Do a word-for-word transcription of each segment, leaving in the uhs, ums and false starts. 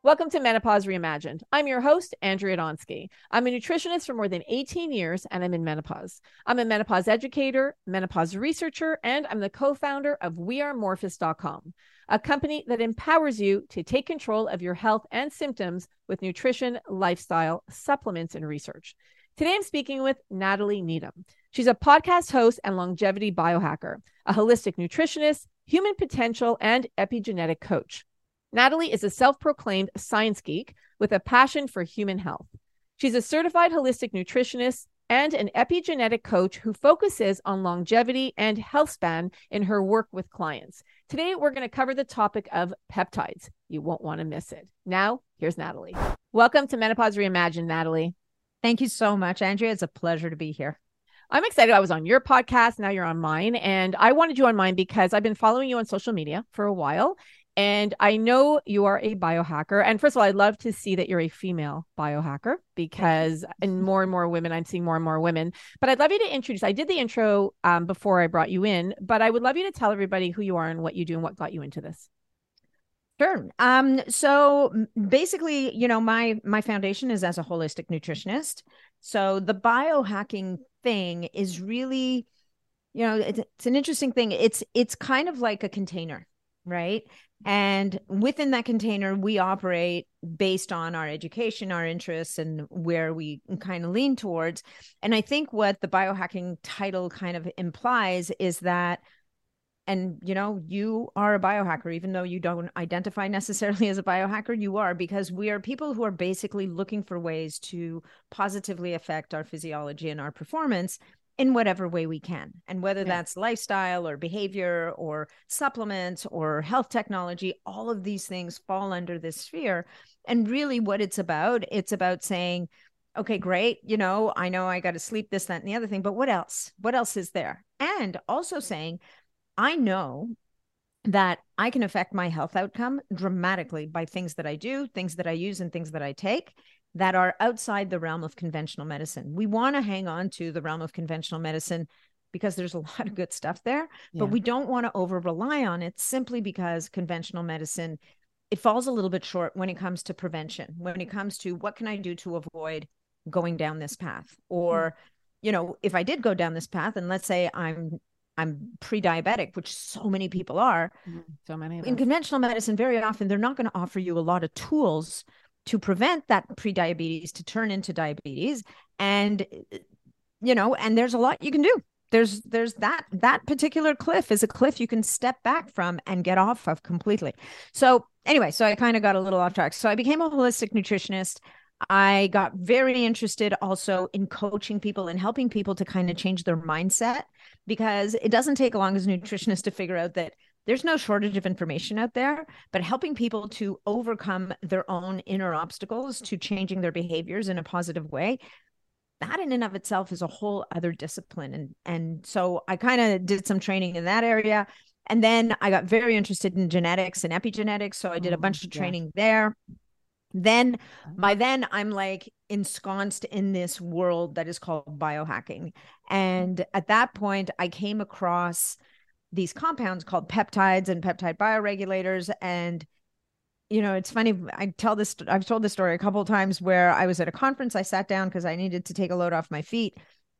Welcome to Menopause Reimagined. I'm your host, Andrea Donsky. I'm a nutritionist for more than eighteen years, and I'm in menopause. I'm a menopause educator, menopause researcher, and I'm the co-founder of we are morphus dot com, a company that empowers you to take control of your health and symptoms with nutrition, lifestyle, supplements, and research. Today, I'm speaking with Natalie Needham. She's a podcast host and longevity biohacker, a holistic nutritionist, human potential, and epigenetic coach. Natalie is a self-proclaimed science geek with a passion for human health. She's a certified holistic nutritionist and an epigenetic coach who focuses on longevity and health span in her work with clients. Today, we're going to cover the topic of peptides. You won't want to miss it. Now, here's Natalie. Welcome to Menopause Reimagined, Natalie. Thank you so much, Andrea. It's a pleasure to be here. I'm excited. I was on your podcast. Now you're on mine. And I wanted you on mine because I've been following you on social media for a while. And I know you are a biohacker. And first of all, I'd love to see that you're a female biohacker because and more and more women, I'm seeing more and more women. But I'd love you to introduce, I did the intro um, before I brought you in, but I would love you to tell everybody who you are and what you do and what got you into this. Sure. Um, so basically, you know, my my foundation is as a holistic nutritionist. So the biohacking thing is really, you know, it's, it's an interesting thing. It's it's kind of like a container, right? And within that container, we operate based on our education, our interests, and where we kind of lean towards. And I think what the biohacking title kind of implies is that, and, you know, you are a biohacker, even though you don't identify necessarily as a biohacker, you are, because we are people who are basically looking for ways to positively affect our physiology and our performance in whatever way we can. And whether yeah. that's lifestyle or behavior or supplements or health technology, all of these things fall under this sphere. And really what it's about, it's about saying, okay, great. You know, I know I got to sleep, this, that, and the other thing, but what else? What else is there? And also saying, I know that I can affect my health outcome dramatically by things that I do, things that I use, and things that I take that are outside the realm of conventional medicine. We want to hang on to the realm of conventional medicine because there's a lot of good stuff there, yeah. but we don't want to over rely on it simply because conventional medicine, it falls a little bit short when it comes to prevention, when it comes to what can I do to avoid going down this path? Or, mm. you know, if I did go down this path and let's say I'm I'm pre-diabetic, which so many people are. So many of in us. Conventional medicine, very often they're not going to offer you a lot of tools to prevent that pre-diabetes to turn into diabetes. And, you know, and there's a lot you can do. There's there's that that particular cliff is a cliff you can step back from and get off of completely. So anyway, so I kind of got a little off track. So I became a holistic nutritionist. I got very interested also in coaching people and helping people to kind of change their mindset, because it doesn't take long as a nutritionist to figure out that there's no shortage of information out there, but helping people to overcome their own inner obstacles to changing their behaviors in a positive way, that in and of itself is a whole other discipline. And, and so I kind of did some training in that area. And then I got very interested in genetics and epigenetics. So I did a bunch of training yeah. there. Then by then I'm like ensconced in this world that is called biohacking. And at that point I came across these compounds called peptides and peptide bioregulators. And, you know, it's funny. I tell this, I've told this story a couple of times where I was at a conference. I sat down because I needed to take a load off my feet.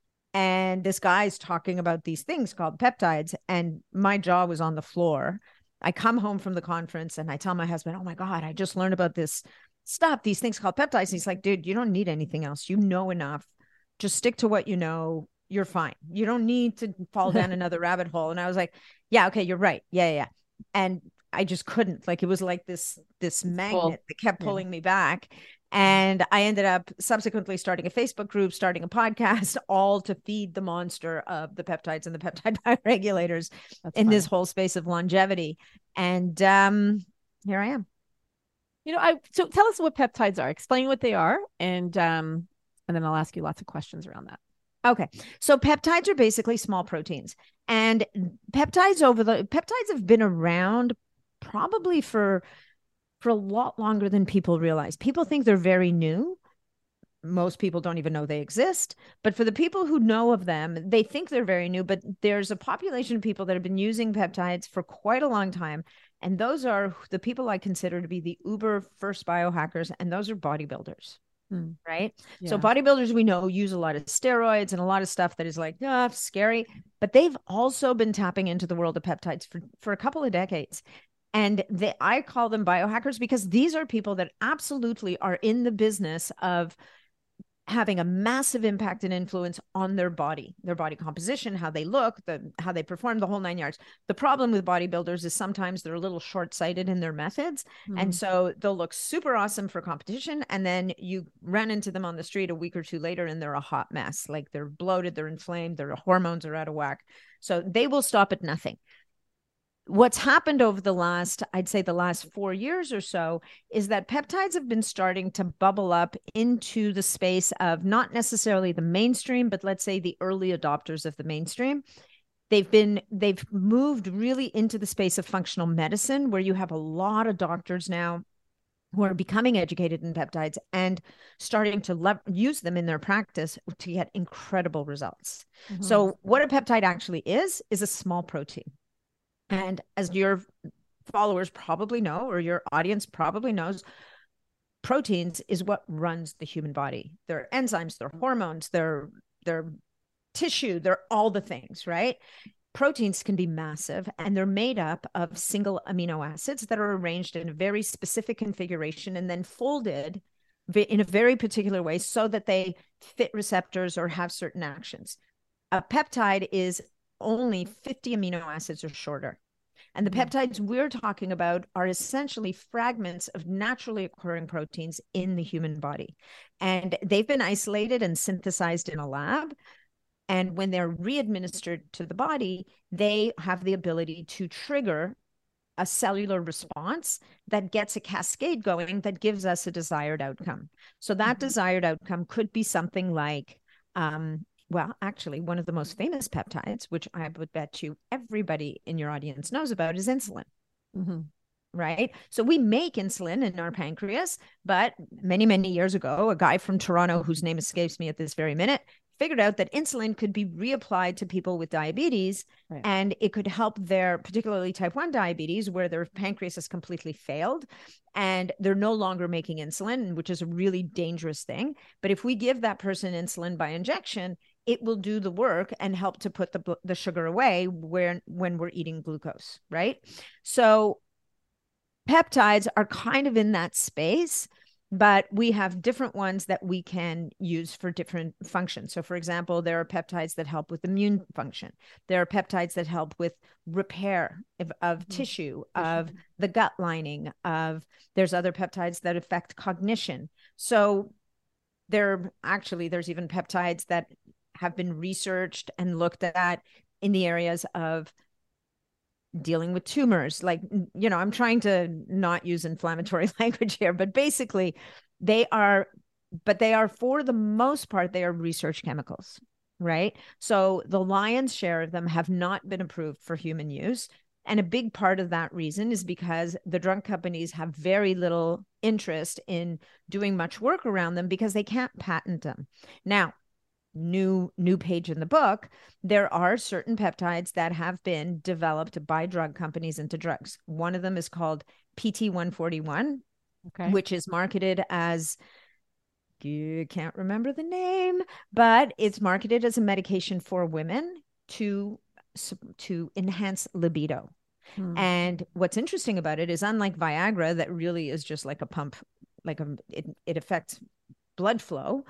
And this guy's talking about these things called peptides. And my jaw was on the floor. I come home from the conference and I tell my husband, oh my God, I just learned about this stuff, these things called peptides. And he's like, dude, you don't need anything else. You know enough. Just stick to what you know. You're fine. You don't need to fall down another rabbit hole. And I was like, yeah, okay, you're right. Yeah, yeah. And I just couldn't. Like, it was like this, this magnet cool. that kept pulling yeah. me back. And I ended up subsequently starting a Facebook group, starting a podcast, all to feed the monster of the peptides and the peptide bioregulators That's in funny. This whole space of longevity. And um, here I am. You know, I so tell us what peptides are. Explain what they are, and um, and then I'll ask you lots of questions around that. Okay, so peptides are basically small proteins, and peptides over the peptides have been around probably for for a lot longer than people realize. People think they're very new. Most people don't even know they exist. But for the people who know of them, they think they're very new. But there's a population of people that have been using peptides for quite a long time. And those are the people I consider to be the uber first biohackers, and those are bodybuilders. Mm. Right. Yeah. So bodybuilders, we know, use a lot of steroids and a lot of stuff that is like, ah, scary, but they've also been tapping into the world of peptides for, for a couple of decades. And they, I call them biohackers because these are people that absolutely are in the business of having a massive impact and influence on their body, their body composition, how they look, the how they perform, the whole nine yards. The problem with bodybuilders is sometimes they're a little short-sighted in their methods. Mm. And so they'll look super awesome for competition. And then you run into them on the street a week or two later and they're a hot mess. Like they're bloated, they're inflamed, their hormones are out of whack. So they will stop at nothing. What's happened over the last, I'd say the last four years or so, is that peptides have been starting to bubble up into the space of not necessarily the mainstream, but let's say the early adopters of the mainstream. They've been, they've moved really into the space of functional medicine, where you have a lot of doctors now who are becoming educated in peptides and starting to le- use them in their practice to get incredible results. Mm-hmm. So what a peptide actually is, is a small protein. And as your followers probably know, or your audience probably knows, proteins is what runs the human body. They're enzymes, they're hormones, they're, they're tissue, they're all the things, right? Proteins can be massive, and they're made up of single amino acids that are arranged in a very specific configuration and then folded in a very particular way so that they fit receptors or have certain actions. A peptide is only fifty amino acids or shorter. And the peptides we're talking about are essentially fragments of naturally occurring proteins in the human body. And they've been isolated and synthesized in a lab. And when they're re-administered to the body, they have the ability to trigger a cellular response that gets a cascade going that gives us a desired outcome. So that mm-hmm. desired outcome could be something like, um, well, actually, one of the most famous peptides, which I would bet you everybody in your audience knows about, is insulin. Mm-hmm. Right? So we make insulin in our pancreas, but many, many years ago, a guy from Toronto, whose name escapes me at this very minute, figured out that insulin could be reapplied to people with diabetes, right. And it could help their, particularly type one diabetes, where their pancreas has completely failed and they're no longer making insulin, which is a really dangerous thing. But if we give that person insulin by injection, it will do the work and help to put the, the sugar away when, when we're eating glucose, right? So peptides are kind of in that space, but we have different ones that we can use for different functions. So for example, there are peptides that help with immune function. There are peptides that help with repair of, of mm-hmm. tissue, For of sure. the gut lining, of there's other peptides that affect cognition. So there actually, there's even peptides that have been researched and looked at in the areas of dealing with tumors. Like, you know, I'm trying to not use inflammatory language here, but basically they are, but they are, for the most part, they are research chemicals, right? So the lion's share of them have not been approved for human use. And a big part of that reason is because the drug companies have very little interest in doing much work around them because they can't patent them. Now, new new page in the book, there are certain peptides that have been developed by drug companies into drugs. One of them is called P T one forty-one, okay, which is marketed as, you can't remember the name, but it's marketed as a medication for women to to enhance libido. Hmm. And what's interesting about it is, unlike Viagra, that really is just like a pump, like a it, it affects blood flow,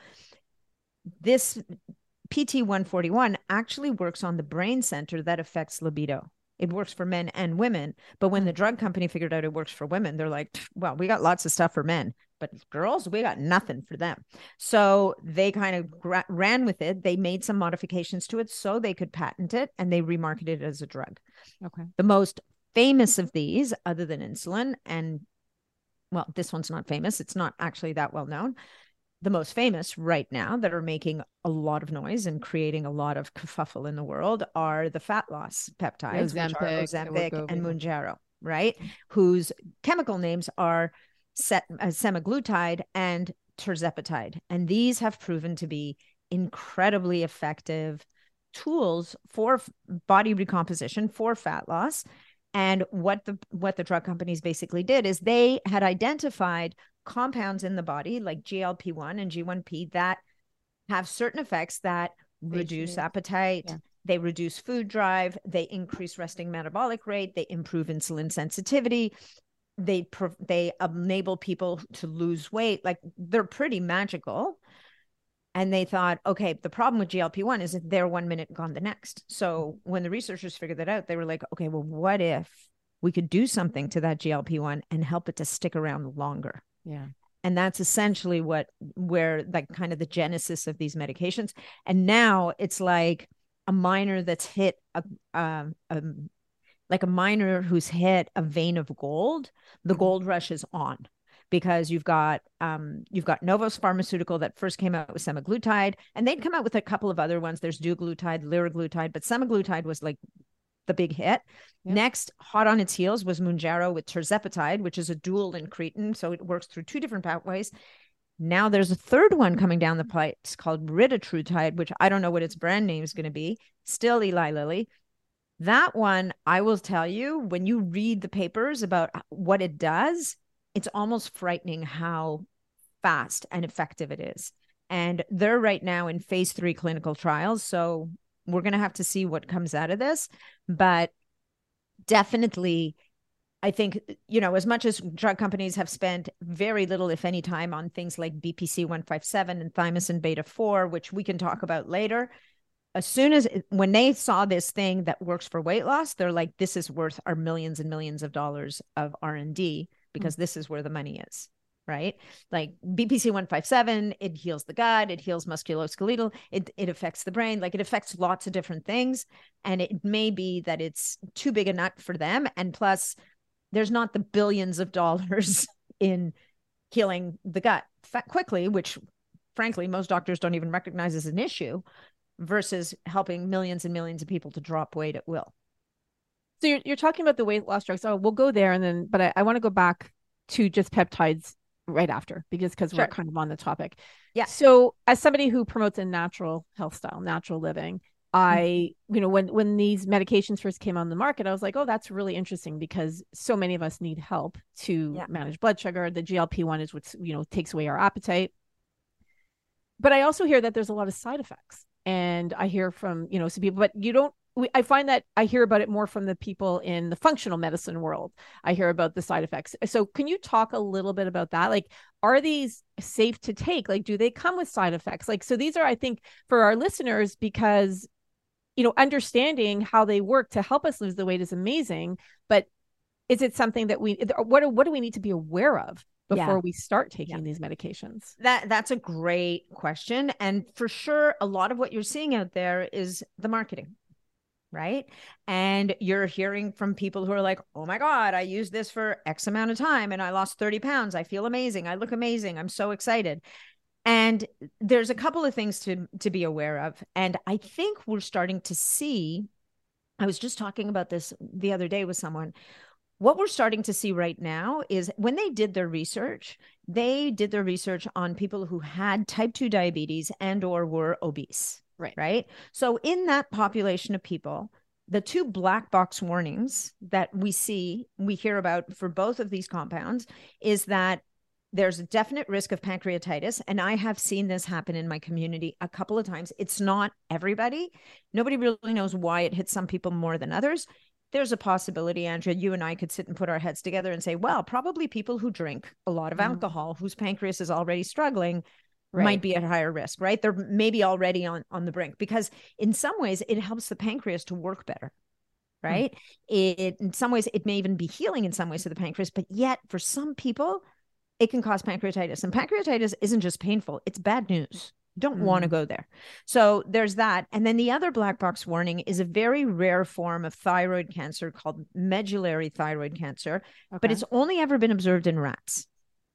this P T one forty-one actually works on the brain center that affects libido. It works for men and women. But when the drug company figured out it works for women, they're like, well, we got lots of stuff for men, but girls, we got nothing for them. So they kind of gra- ran with it. They made some modifications to it so they could patent it, and they remarketed it as a drug. Okay. The most famous of these, other than insulin, and well, this one's not famous. It's not actually that well known. The most famous right now that are making a lot of noise and creating a lot of kerfuffle in the world are the fat loss peptides, Ozempic, which are Ozempic and Mounjaro, right? Mm-hmm. Whose chemical names are set, uh, semaglutide and tirzepatide. And these have proven to be incredibly effective tools for body recomposition, for fat loss. And what the what the drug companies basically did is they had identified compounds in the body like G L P one and G one P that have certain effects that reduce appetite, yeah. They reduce food drive, they increase resting metabolic rate, they improve insulin sensitivity, they they enable people to lose weight. Like, they're pretty magical. And they thought, okay, the problem with G L P one is that they're one minute gone the next. So when the researchers figured that out, they were like, okay, well, what if we could do something to that G L P one and help it to stick around longer? Yeah. And that's essentially what, where like kind of the genesis of these medications. And now it's like a miner that's hit a, um, um, like a miner who's hit a vein of gold. The gold rush is on. Because you've got um, you've got Novos Pharmaceutical that first came out with semaglutide, and they'd come out with a couple of other ones. There's duglutide, liraglutide, but semaglutide was like the big hit. Yep. Next, hot on its heels was Mounjaro with tirzepatide, which is a dual incretin, so it works through two different pathways. Now there's a third one coming down the pipe called retatrutide, which I don't know what its brand name is going to be. Still Eli Lilly. That one, I will tell you, when you read the papers about what it does, it's almost frightening how fast and effective it is. And they're right now in phase three clinical trials. So we're going to have to see what comes out of this. But definitely, I think, you know, as much as drug companies have spent very little, if any, time on things like B P C one fifty-seven and thymosin beta four, which we can talk about later, as soon as, when they saw this thing that works for weight loss, they're like, this is worth our millions and millions of dollars of R and D. Because this is where the money is, right? Like B P C one fifty-seven, it heals the gut, it heals musculoskeletal, it, it affects the brain, like it affects lots of different things. And it may be that it's too big a nut for them. And plus, there's not the billions of dollars in healing the gut quickly, which frankly, most doctors don't even recognize as an issue, versus helping millions and millions of people to drop weight at will. So you're, you're talking about the weight loss drugs. Oh, we'll go there. And then, but I, I want to go back to just peptides right after, because, because sure. We're kind of on the topic. Yeah. So as somebody who promotes a natural health style, natural living, I, you know, when, when these medications first came on the market, I was like, oh, that's really interesting because so many of us need help to yeah. manage blood sugar. The G L P one is what, you know, takes away our appetite. But I also hear that there's a lot of side effects. And I hear from, you know, some people, but you don't, We, I find that I hear about it more from the people in the functional medicine world. I hear about the side effects. So can you talk a little bit about that? Like, are these safe to take? Like, do they come with side effects? Like, so these are, I think, for our listeners, because, you know, understanding how they work to help us lose the weight is amazing. But is it something that we, what, what do we need to be aware of before yeah. we start taking yeah. these medications? That that's a great question. And for sure, a lot of what you're seeing out there is the marketing. Right. And you're hearing from people who are like, oh my God, I used this for X amount of time and I lost thirty pounds. I feel amazing. I look amazing. I'm so excited. And there's a couple of things to, to be aware of. And I think we're starting to see, I was just talking about this the other day with someone. What we're starting to see right now is when they did their research, they did their research on people who had type two diabetes and or were obese. Right. Right. So in that population of people, the two black box warnings that we see, we hear about for both of these compounds is that there's a definite risk of pancreatitis. And I have seen this happen in my community a couple of times. It's not everybody. Nobody really knows why it hits some people more than others. There's a possibility, Andrea, you and I could sit and put our heads together and say, well, probably people who drink a lot of mm-hmm. alcohol, whose pancreas is already struggling, right. might be at higher risk, right? They're maybe already on, on the brink, because in some ways it helps the pancreas to work better, right? Mm. It, in some ways, it may even be healing in some ways to the pancreas, but yet for some people, it can cause pancreatitis. And pancreatitis isn't just painful, it's bad news. You don't mm. want to go there. So there's that. And then the other black box warning is a very rare form of thyroid cancer called medullary thyroid cancer, okay. but it's only ever been observed in rats.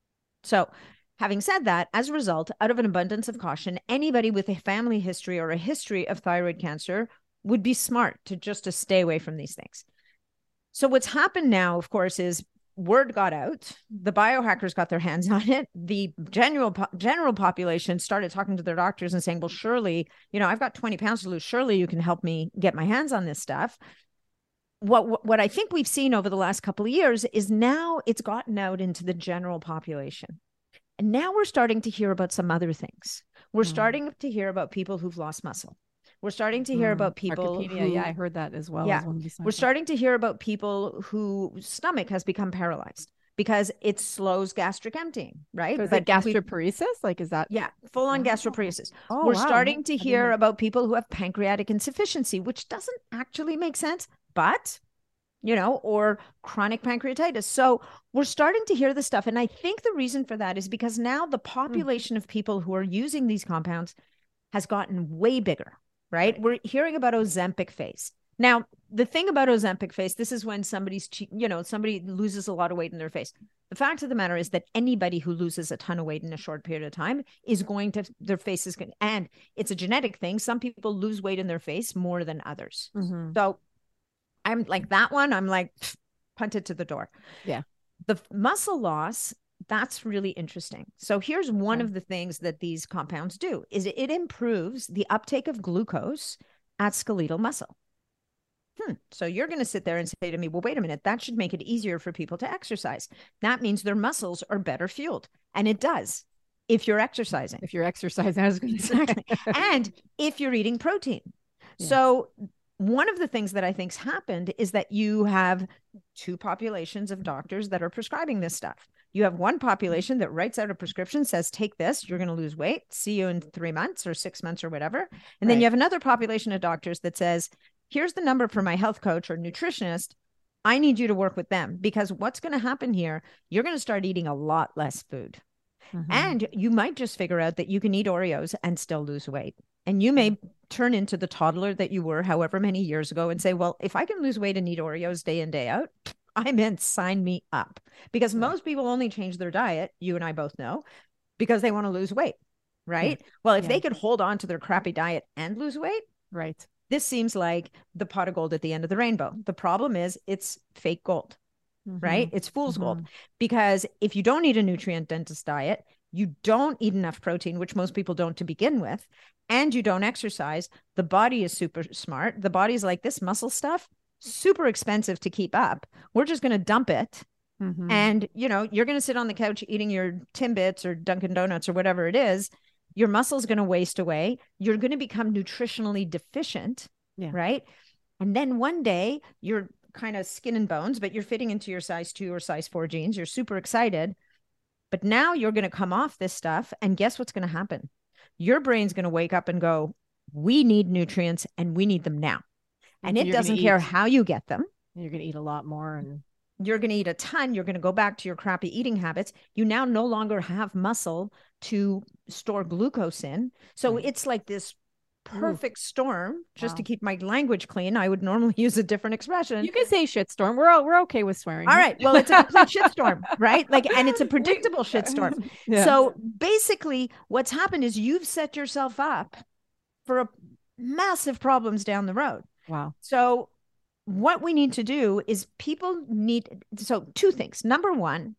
So having said that, as a result, out of an abundance of caution, anybody with a family history or a history of thyroid cancer would be smart to just to stay away from these things. So what's happened now, of course, is word got out. The biohackers got their hands on it. The general general population started talking to their doctors and saying, well, surely, you know, I've got twenty pounds to lose. Surely you can help me get my hands on this stuff. what what I think we've seen over the last couple of years is now it's gotten out into the general population. And now we're starting to hear about some other things. We're mm. starting to hear about people who've lost muscle. We're starting to hear mm. about people who, yeah, I heard that as well. Yeah, as one of the we're starting to hear about people whose stomach has become paralyzed because it slows gastric emptying, right? So is that gastroparesis? Like, is that? Yeah, full on oh. gastroparesis. Oh, we're wow. starting to hear about people who have pancreatic insufficiency, which doesn't actually make sense, but, you know, or chronic pancreatitis. So we're starting to hear this stuff. And I think the reason for that is because now the population mm. of people who are using these compounds has gotten way bigger, right? right? We're hearing about Ozempic face. Now, the thing about Ozempic face, this is when somebody's, you know, somebody loses a lot of weight in their face. The fact of the matter is that anybody who loses a ton of weight in a short period of time is going to, their face is going, and it's a genetic thing. Some people lose weight in their face more than others. Mm-hmm. So I'm like that one, I'm like, punt it to the door. Yeah. The muscle loss, that's really interesting. So here's one okay. of the things that these compounds do is it improves the uptake of glucose at skeletal muscle. Hmm. So you're going to sit there and say to me, well, wait a minute, that should make it easier for people to exercise. That means their muscles are better fueled. And it does if you're exercising. If you're exercising, I was going to say. Exactly. And if you're eating protein. Yeah. So one of the things that I think's happened is that you have two populations of doctors that are prescribing this stuff. You have one population that writes out a prescription, says, take this, you're going to lose weight. See you in three months or six months or whatever. And then right. you have another population of doctors that says, here's the number for my health coach or nutritionist. I need you to work with them because what's going to happen here, you're going to start eating a lot less food. Mm-hmm. And you might just figure out that you can eat Oreos and still lose weight. And you may turn into the toddler that you were however many years ago and say, well, if I can lose weight and eat Oreos day in, day out, I'm in, sign me up. Because right. most people only change their diet, you and I both know, because they want to lose weight, right? Yeah. Well, if yeah. they could hold on to their crappy diet and lose weight, right. this seems like the pot of gold at the end of the rainbow. The problem is it's fake gold, mm-hmm. right? It's fool's mm-hmm. gold. Because if you don't eat a nutrient-dense diet, you don't eat enough protein, which most people don't to begin with, and you don't exercise, the body is super smart. The body's like, this muscle stuff, super expensive to keep up. We're just going to dump it. Mm-hmm. And, you know, you're going to sit on the couch eating your Timbits or Dunkin' Donuts or whatever it is. Your muscle's going to waste away. You're going to become nutritionally deficient, yeah. right? And then one day you're kind of skin and bones, but you're fitting into your size two or size four jeans. You're super excited. But now you're going to come off this stuff. And guess what's going to happen? Your brain's going to wake up and go, we need nutrients and we need them now. And it doesn't care how you get them. You're going to eat a lot more and you're going to eat a ton. You're going to go back to your crappy eating habits. You now no longer have muscle to store glucose in. So right. it's like this perfect Ooh. storm, just wow. to keep my language clean. I would normally use a different expression. You can say shitstorm. We're all, we're okay with swearing. All right. Well, it's a complete shitstorm, right? Like, and it's a predictable shitstorm. Yeah. So basically what's happened is you've set yourself up for a massive problems down the road. Wow. So what we need to do is people need, so two things. Number one,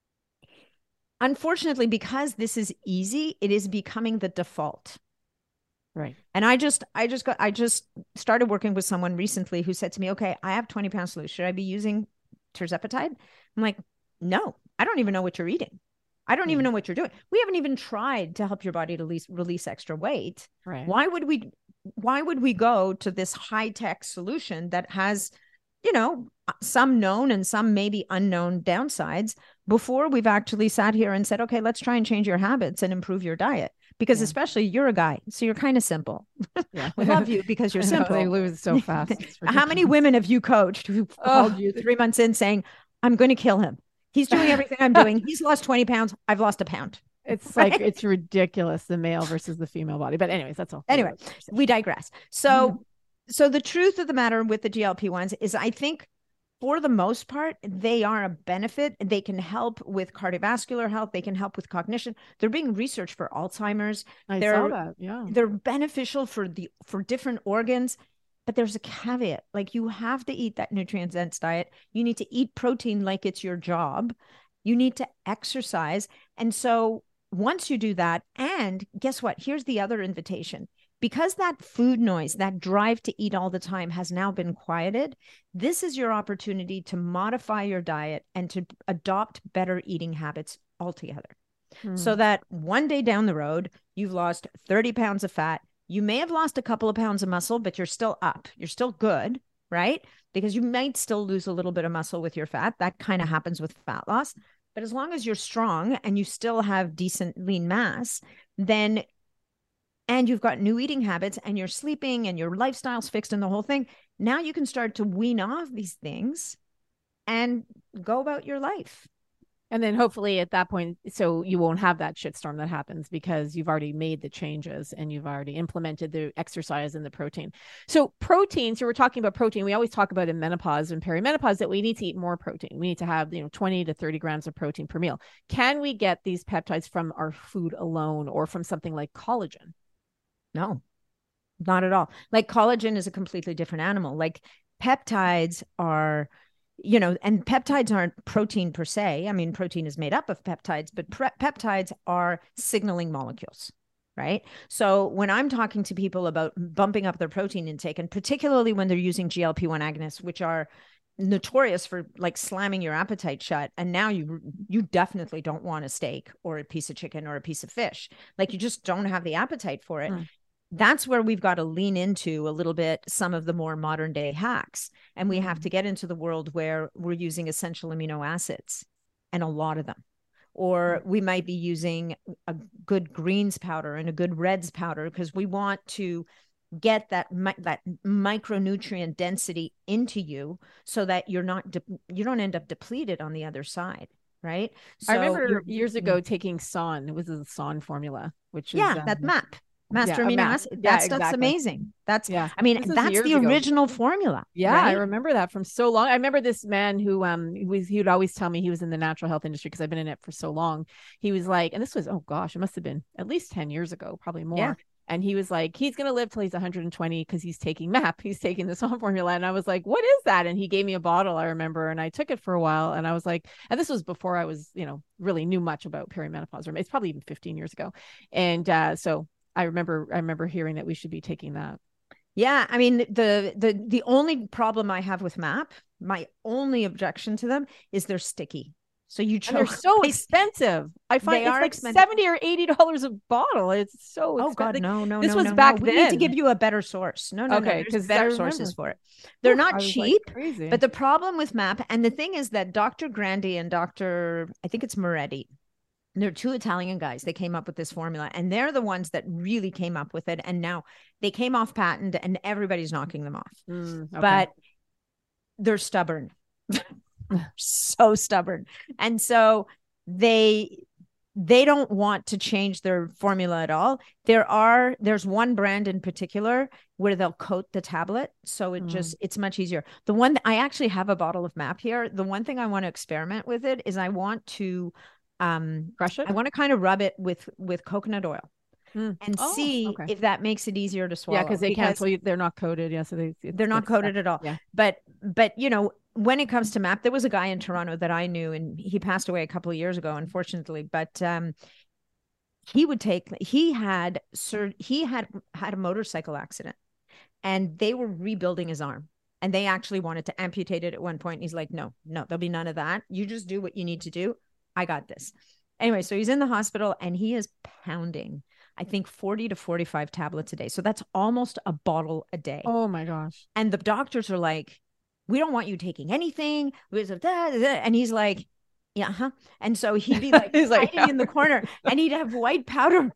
unfortunately, because this is easy, it is becoming the default. Right. And I just, I just got, I just started working with someone recently who said to me, okay, I have twenty pounds to lose. Should I be using tirzepatide? I'm like, no, I don't even know what you're eating. I don't mm. even know what you're doing. We haven't even tried to help your body to release, release extra weight. Right. Why would we, why would we go to this high-tech solution that has, you know, some known and some maybe unknown downsides before we've actually sat here and said, okay, let's try and change your habits and improve your diet? Because yeah. especially you're a guy, so you're kind of simple. Yeah. We love you because you're simple. They lose so fast. How many women have you coached who oh. called you three months in saying, I'm going to kill him. He's doing everything I'm doing. He's lost twenty pounds. I've lost a pound. It's right? like, it's ridiculous, the male versus the female body. But anyways, that's all. Anyway, we digress. So, mm-hmm. so the truth of the matter with the G L P ones is I think for the most part, they are a benefit. They can help with cardiovascular health. They can help with cognition. They're being researched for Alzheimer's. I they're, saw that. Yeah. They're beneficial for the, for different organs. But there's a caveat, like you have to eat that nutrient-dense diet. You need to eat protein like it's your job. You need to exercise. And so once you do that, and guess what? Here's the other invitation. because that food noise, that drive to eat all the time has now been quieted, this is your opportunity to modify your diet and to adopt better eating habits altogether. Mm. So that one day down the road, you've lost thirty pounds of fat. You may have lost a couple of pounds of muscle, but you're still up. You're still good, right? Because you might still lose a little bit of muscle with your fat. That kind of happens with fat loss. But as long as you're strong and you still have decent lean mass, then and you've got new eating habits and you're sleeping and your lifestyle's fixed and the whole thing, now you can start to wean off these things and go about your life. And then hopefully at that point, so you won't have that shitstorm that happens because you've already made the changes and you've already implemented the exercise and the protein. So protein, so we're talking about protein. We always talk about in menopause and perimenopause that we need to eat more protein. We need to have, you know, twenty to thirty grams of protein per meal. Can we get these peptides from our food alone or from something like collagen? No, not at all. Like collagen is a completely different animal. Like peptides are, you know, and peptides aren't protein per se. I mean, protein is made up of peptides, but pre- peptides are signaling molecules, right? So when I'm talking to people about bumping up their protein intake, and particularly when they're using G L P one agonists, which are notorious for like slamming your appetite shut, and now you you definitely don't want a steak or a piece of chicken or a piece of fish. Like you just don't have the appetite for it. Mm. That's where we've got to lean into a little bit some of the more modern day hacks. And we mm. have to get into the world where we're using essential amino acids and a lot of them. Or we might be using a good greens powder and a good reds powder because we want to get that mi- that micronutrient density into you so that you're not de- you don't end up depleted on the other side, right? So I remember years ago taking S O N. It was the S O N formula, which is yeah, um, that MAP. Master yeah, amino map. acid. That yeah, stuff's exactly. amazing. That's yeah. I mean, that's the ago. original formula. Yeah, right? I remember that from so long. I remember this man who um he was he would always tell me he was in the natural health industry because I've been in it for so long. He was like, and this was oh gosh, it must have been at least ten years ago, probably more. Yeah. And he was like, he's going to live till he's one hundred twenty because he's taking MAP. He's taking this whole formula. And I was like, what is that? And he gave me a bottle, I remember. And I took it for a while. And I was like, and this was before I was, you know, really knew much about perimenopause. Or it's probably even fifteen years ago. And uh, so I remember, I remember hearing that we should be taking that. Yeah. I mean, the, the, the only problem I have with MAP, my only objection to them is they're sticky. So you choke. And they're so expensive. I find they it's are like expensive. seventy or eighty dollars a bottle. It's so expensive. Oh God, no, no, this no, was no, back no. then. We need to give you a better source. No, no, okay, no. There's better sources for it. They're Oof, not cheap, like but the problem with MAP, and the thing is that Doctor Grandi and Doctor I think it's Moretti, they're two Italian guys. They came up with this formula, and they're the ones that really came up with it. And now they came off patent, and everybody's knocking them off. Mm, okay. But they're stubborn. So stubborn. And so they they don't want to change their formula at all. There are there's one brand in particular where they'll coat the tablet, so it mm. just it's much easier. The one that I actually have a bottle of MAP here. The one thing I want to experiment with it is I want to um crush it. I want to kind of rub it with with coconut oil. Mm. And oh, see okay. if that makes it easier to swallow. Yeah, because they because cancel you. They're not coated. Yeah, so they they're not coated at all. Yeah, but but you know. When it comes to MAP, there was a guy in Toronto that I knew, and he passed away a couple of years ago, unfortunately. But um, he would take. He had sir. He had had a motorcycle accident, and they were rebuilding his arm, and they actually wanted to amputate it at one point. And he's like, "No, no, there'll be none of that. You just do what you need to do. I got this." Anyway, so he's in the hospital, and he is pounding, I think, forty to forty-five tablets a day. So that's almost a bottle a day. Oh my gosh! And the doctors are like, we don't want you taking anything. And he's like, yeah, huh. And so he'd be like, he's like hiding in the corner, and he'd have white powder. And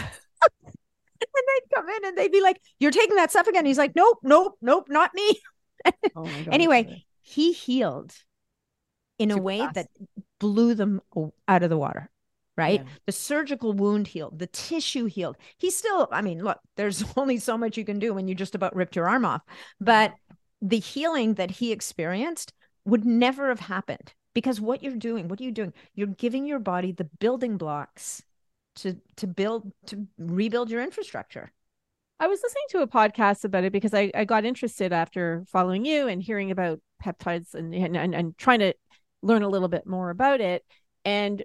they'd come in and they'd be like, you're taking that stuff again. He's like, nope, nope, nope, not me. Oh my God, anyway, he healed in Super a way fast. that blew them out of the water. Right. Yeah. The surgical wound healed, the tissue healed. He's still, I mean, look, there's only so much you can do when you just about ripped your arm off. But the healing that he experienced would never have happened because what you're doing, what are you doing? You're giving your body the building blocks to, to build, to rebuild your infrastructure. I was listening to a podcast about it because I, I got interested after following you and hearing about peptides and, and, and, and trying to learn a little bit more about it. And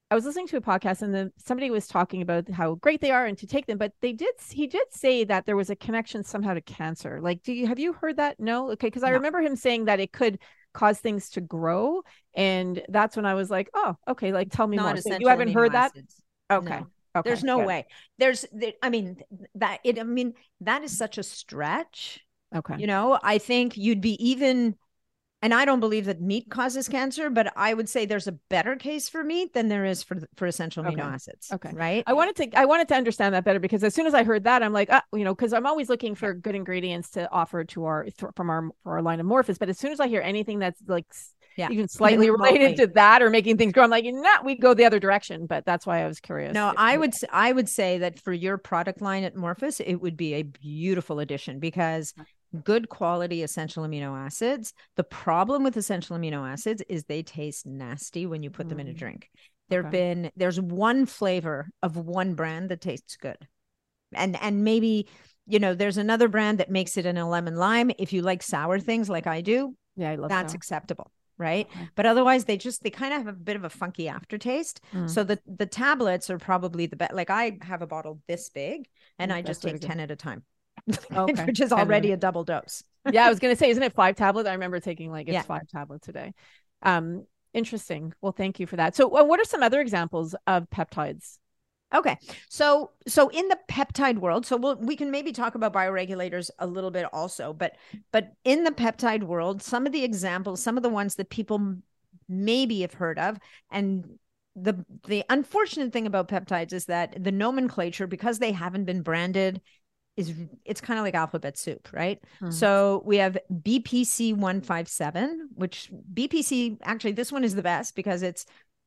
I was listening to a podcast and then somebody was talking about how great they are and to take them, but they did, he did say that there was a connection somehow to cancer. Like, do you, have you heard that? No. Okay. Cause I No, remember him saying that it could cause things to grow. And that's when I was like, oh, okay. Like, tell me not more. So you essential haven't amino heard that? acids. Okay. No, Okay. there's no good. way. There's, there, I mean, that it, I mean, that is such a stretch. Okay. You know, I think you'd be even, and I don't believe that meat causes cancer, but I would say there's a better case for meat than there is for for essential amino Okay. acids. Okay. Right. I wanted to I wanted to understand that better because as soon as I heard that, I'm like, ah, you know, because I'm always looking for good ingredients to offer to our from our for our line of Morphus. But as soon as I hear anything that's like Yeah. even slightly Even related remotely. to that or making things grow, I'm like, nah, we go the other direction. But that's why I was curious. No, I would I would say that for your product line at Morphus, it would be a beautiful addition because good quality essential amino acids. The problem with essential amino acids is they taste nasty when you put mm. them in a drink. There've okay. been there's one flavor of one brand that tastes good. And and maybe, you know, there's another brand that makes it in a lemon lime. If you like sour things like I do, yeah, I love that's sour. acceptable. Right. Okay. But otherwise they just, they kind of have a bit of a funky aftertaste. Mm. So the, the tablets are probably the best. Like I have a bottle this big and okay, I just take good. ten at a time, okay. which is already a double dose. Yeah. I was going to say, isn't it five tablets? I remember taking like, it's yeah. five tablets a day. Um, interesting. Well, thank you for that. So what are some other examples of peptides? Okay. So, so in the peptide world, so we'll, we can maybe talk about bioregulators a little bit also, but, but in the peptide world, some of the examples, some of the ones that people maybe have heard of, and the, the unfortunate thing about peptides is that the nomenclature, because they haven't been branded, is it's kind of like alphabet soup, right? Hmm. So we have B P C one fifty-seven, which B P C, actually, this one is the best because it's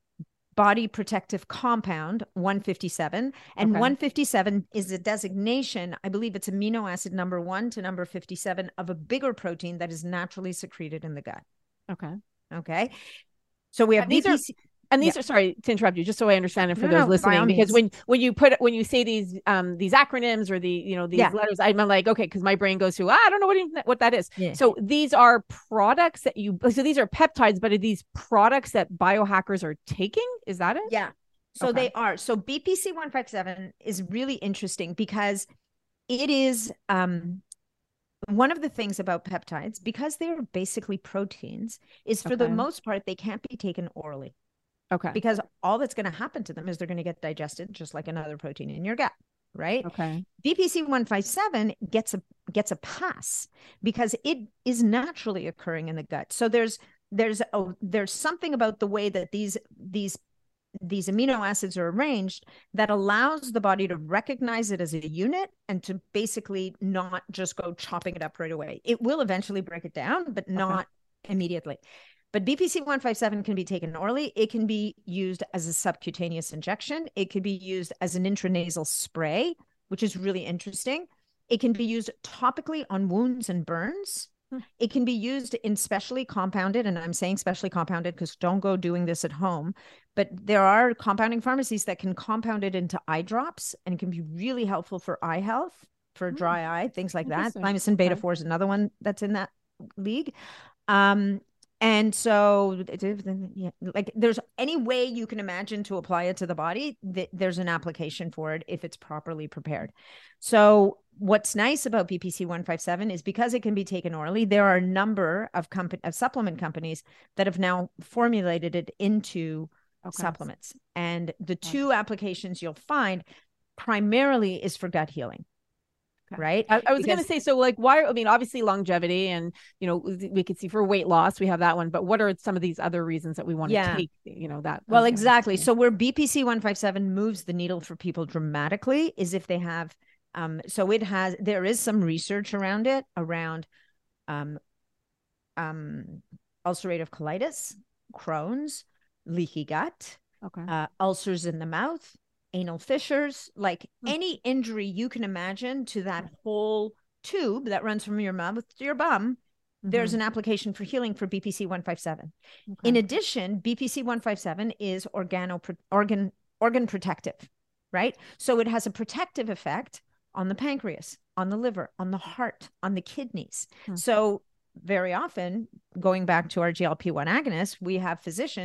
body protective compound one fifty-seven, and okay. one fifty-seven is a designation, I believe it's amino acid number one to number fifty-seven of a bigger protein that is naturally secreted in the gut. Okay. Okay. So we have and these B P C. Are, and these yeah. are, sorry to interrupt you, just so I understand it for no, those no, listening, because when, when you put when you say these um these acronyms or the, you know, these yeah. letters, I'm like, okay, because my brain goes to, ah, I don't know what, even, what that is. Yeah. So these are products that you, so these are peptides, but are these products that biohackers are taking? Is that it? Yeah. So okay. they are. So B P C one fifty-seven is really interesting because it is um one of the things about peptides, because they're basically proteins, is for okay. the most part, they can't be taken orally. Okay. Because all that's going to happen to them is they're going to get digested just like another protein in your gut, right? Okay. B P C one fifty-seven gets a gets a pass because it is naturally occurring in the gut. So there's there's a, there's something about the way that these these these amino acids are arranged that allows the body to recognize it as a unit and to basically not just go chopping it up right away. It will eventually break it down, but not okay. immediately. But B P C one fifty-seven can be taken orally. It can be used as a subcutaneous injection. It can be used as an intranasal spray, which is really interesting. It can be used topically on wounds and burns. Hmm. It can be used in specially compounded, and I'm saying specially compounded because don't go doing this at home, but there are compounding pharmacies that can compound it into eye drops, and it can be really helpful for eye health, for dry hmm. eye, things like that. Thymosin beta four is another one that's in that league. Um, And so yeah, like there's any way you can imagine to apply it to the body, th- there's an application for it if it's properly prepared. So what's nice about B P C one fifty-seven is because it can be taken orally, there are a number of, comp- of supplement companies that have now formulated it into okay. supplements. And the two applications you'll find primarily is for gut healing. Okay. Right. I, I was going to say, so like, why, I mean, obviously longevity and, you know, we could see for weight loss, we have that one, but what are some of these other reasons that we want yeah. to take, you know, that? Well, exactly. So where B P C one fifty-seven moves the needle for people dramatically is if they have, um, so it has, there is some research around it, around um, um, ulcerative colitis, Crohn's, leaky gut, okay. uh, ulcers in the mouth, anal fissures, like mm. any injury you can imagine to that whole tube that runs from your mouth to your bum, mm-hmm. there's an application for healing for B P C one fifty-seven. Okay. In addition, B P C one fifty-seven is organo organ organ protective, right? So it has a protective effect on the pancreas, on the liver, on the heart, on the kidneys. Mm. So very often, going back to our G L P one agonists, we have physicians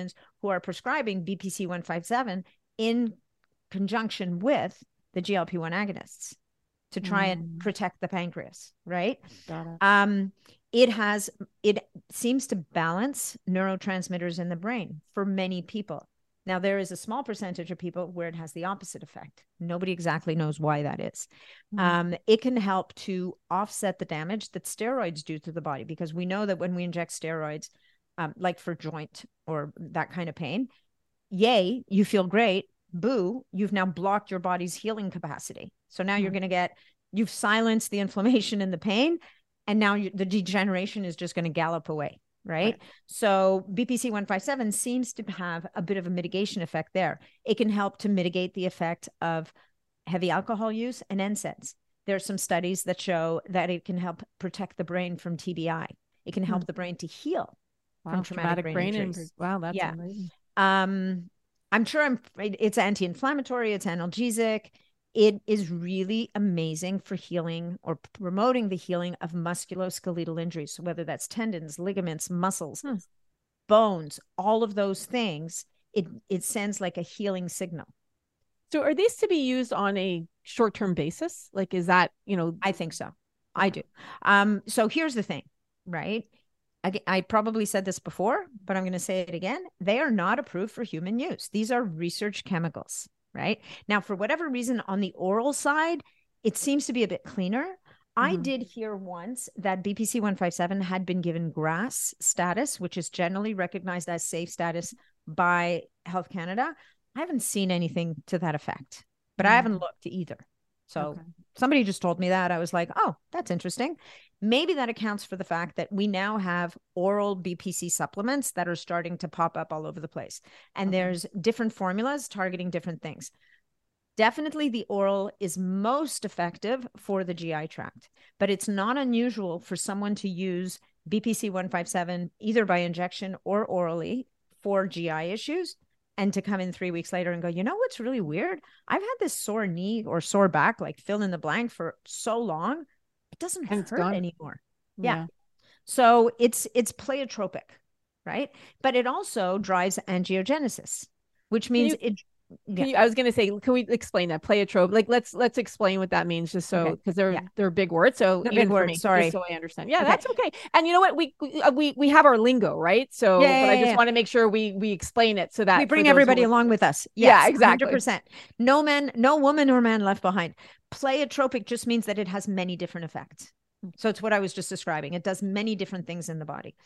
who are prescribing B P C one fifty-seven in conjunction with the G L P one agonists to try mm. and protect the pancreas, right? Got it. Um, it has, it seems to balance neurotransmitters in the brain for many people. Now, there is a small percentage of people where it has the opposite effect. Nobody exactly knows why that is. Mm. Um, it can help to offset the damage that steroids do to the body, because we know that when we inject steroids, um, like for joint or that kind of pain, yay, you feel great. Boo, you've now blocked your body's healing capacity. So now mm. you're going to get, you've silenced the inflammation and the pain, and now you, the degeneration is just going to gallop away. Right? right. So B P C one fifty-seven seems to have a bit of a mitigation effect there. It can help to mitigate the effect of heavy alcohol use and N SAIDs. There are some studies that show that it can help protect the brain from T B I. It can help mm. the brain to heal wow, from traumatic, traumatic brain, brain injuries. Wow, that's yeah. amazing. Um, I'm sure I'm, it's anti-inflammatory, it's analgesic. It is really amazing for healing or promoting the healing of musculoskeletal injuries. So whether that's tendons, ligaments, muscles, hmm. bones, all of those things, it, it sends like a healing signal. So are these to be used on a short-term basis? Like, is that, you know? I think so. Okay. I do. Um, so here's the thing, right? I, I probably said this before, but I'm going to say it again. They are not approved for human use. These are research chemicals. Right now, for whatever reason, on the oral side, it seems to be a bit cleaner. Mm-hmm. I did hear once that B P C one fifty-seven had been given GRAS status, which is generally recognized as safe status by Health Canada. I haven't seen anything to that effect, but mm-hmm. I haven't looked either. So okay. somebody just told me that. I was like, oh, that's interesting. Maybe that accounts for the fact that we now have oral B P C supplements that are starting to pop up all over the place. And okay. there's different formulas targeting different things. Definitely the oral is most effective for the G I tract, but it's not unusual for someone to use B P C one fifty-seven either by injection or orally for G I issues, and to come in three weeks later and go, you know what's really weird? I've had this sore knee or sore back, like fill in the blank, for so long. It doesn't and hurt anymore. Yeah. yeah. So it's it's pleiotropic, right? But it also drives angiogenesis, which means you, it. Yeah. Can you, I was going to say, can we explain that pleiotrope? Like, let's let's explain what that means, just so because okay. they're yeah. they're big words. So big words. Me, sorry, so I understand. Yeah, okay. that's okay. And you know what? We we we have our lingo, right? So, yeah, but yeah, I just yeah. want to make sure we we explain it so that we bring everybody who... along with us. Yes, yeah, exactly. one hundred percent. No man, no woman or man left behind. Pleiotropic just means that it has many different effects. So it's what I was just describing. It does many different things in the body.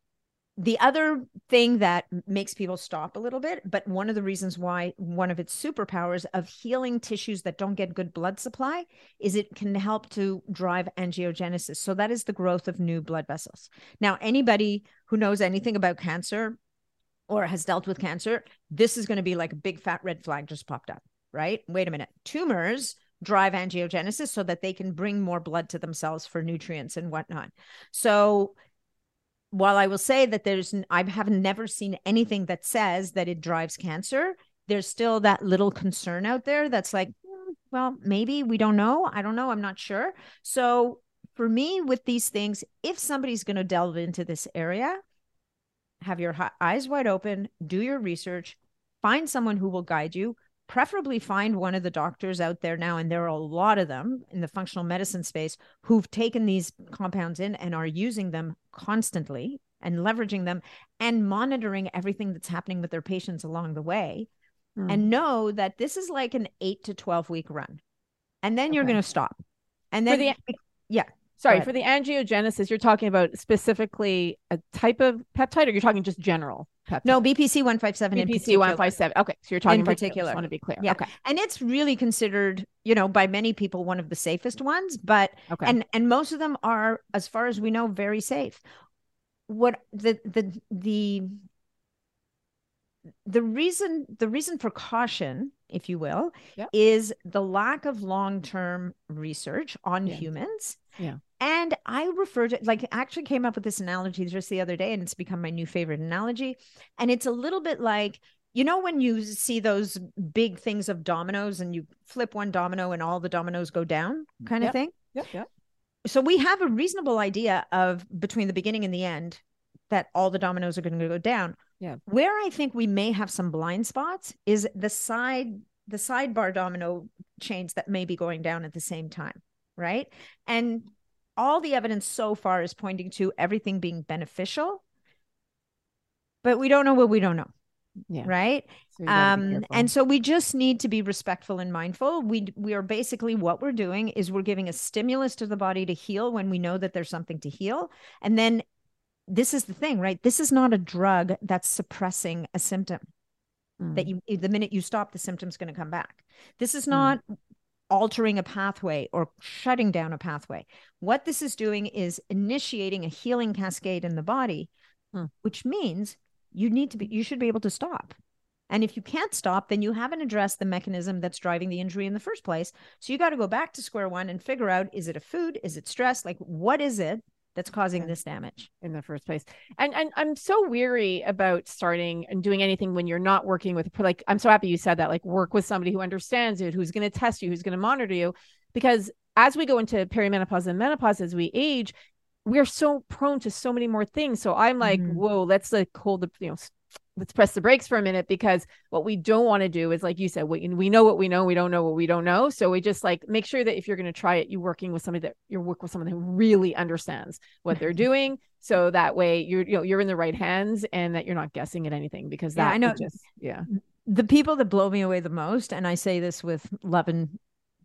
The other thing that makes people stop a little bit, but one of the reasons why one of its superpowers of healing tissues that don't get good blood supply is it can help to drive angiogenesis. So that is the growth of new blood vessels. Now, anybody who knows anything about cancer or has dealt with cancer, this is going to be like a big fat red flag just popped up, right? Wait a minute. Tumors drive angiogenesis so that they can bring more blood to themselves for nutrients and whatnot. So while I will say that there's, I have never seen anything that says that it drives cancer, there's still that little concern out there that's like, well, maybe, we don't know. I don't know. I'm not sure. So for me with these things, if somebody's going to delve into this area, have your eyes wide open, do your research, find someone who will guide you, preferably find one of the doctors out there now, and there are a lot of them in the functional medicine space who've taken these compounds in and are using them constantly and leveraging them and monitoring everything that's happening with their patients along the way. Mm. And know that this is like an eight to twelve week run. And then okay. you're going to stop. And then, the, yeah. Sorry, for the angiogenesis, you're talking about specifically a type of peptide, or you're talking just general peptide? No, B P C one fifty-seven. B P C one fifty-seven. Okay, so you're talking in particular. I want to be clear. Yeah. Okay, and it's really considered, you know, by many people one of the safest ones. But okay. and and most of them are, as far as we know, very safe. What the the the the reason the reason for caution, if you will, yep. is the lack of long-term research on yeah. humans. Yeah. And I refer to, like, actually came up with this analogy just the other day, and it's become my new favorite analogy. And it's a little bit like, you know, when you see those big things of dominoes and you flip one domino and all the dominoes go down kind yep. of thing. Yep. Yep. So we have a reasonable idea of between the beginning and the end that all the dominoes are going to go down. Yeah. Where I think we may have some blind spots is the side, the sidebar domino chains that may be going down at the same time, right? And all the evidence so far is pointing to everything being beneficial, but we don't know what we don't know. Yeah. Right. So um, and so we just need to be respectful and mindful. We we are basically, what we're doing is we're giving a stimulus to the body to heal when we know that there's something to heal. And then this is the thing, right? This is not a drug that's suppressing a symptom mm. that you, the minute you stop, the symptom's going to come back. This is not mm. altering a pathway or shutting down a pathway. What this is doing is initiating a healing cascade in the body, mm. which means you need to be, you should be able to stop. And if you can't stop, then you haven't addressed the mechanism that's driving the injury in the first place. So you got to go back to square one and figure out, is it a food? Is it stress? Like, what is it that's causing this damage in the first place? And and I'm so weary about starting and doing anything when you're not working with, like, I'm so happy you said that, like, work with somebody who understands it, who's going to test you, who's going to monitor you, because as we go into perimenopause and menopause, as we age, we're so prone to so many more things. So I'm like, mm-hmm. whoa, let's like hold the, you know, let's press the brakes for a minute, because what we don't want to do is, like you said, we, we know what we know, we don't know what we don't know. So we just like make sure that if you're going to try it, you're working with somebody that you're working with someone who really understands what they're doing. So that way you're, you know, you're in the right hands and that you're not guessing at anything, because that yeah, I know. Just, yeah. The people that blow me away the most, and I say this with love and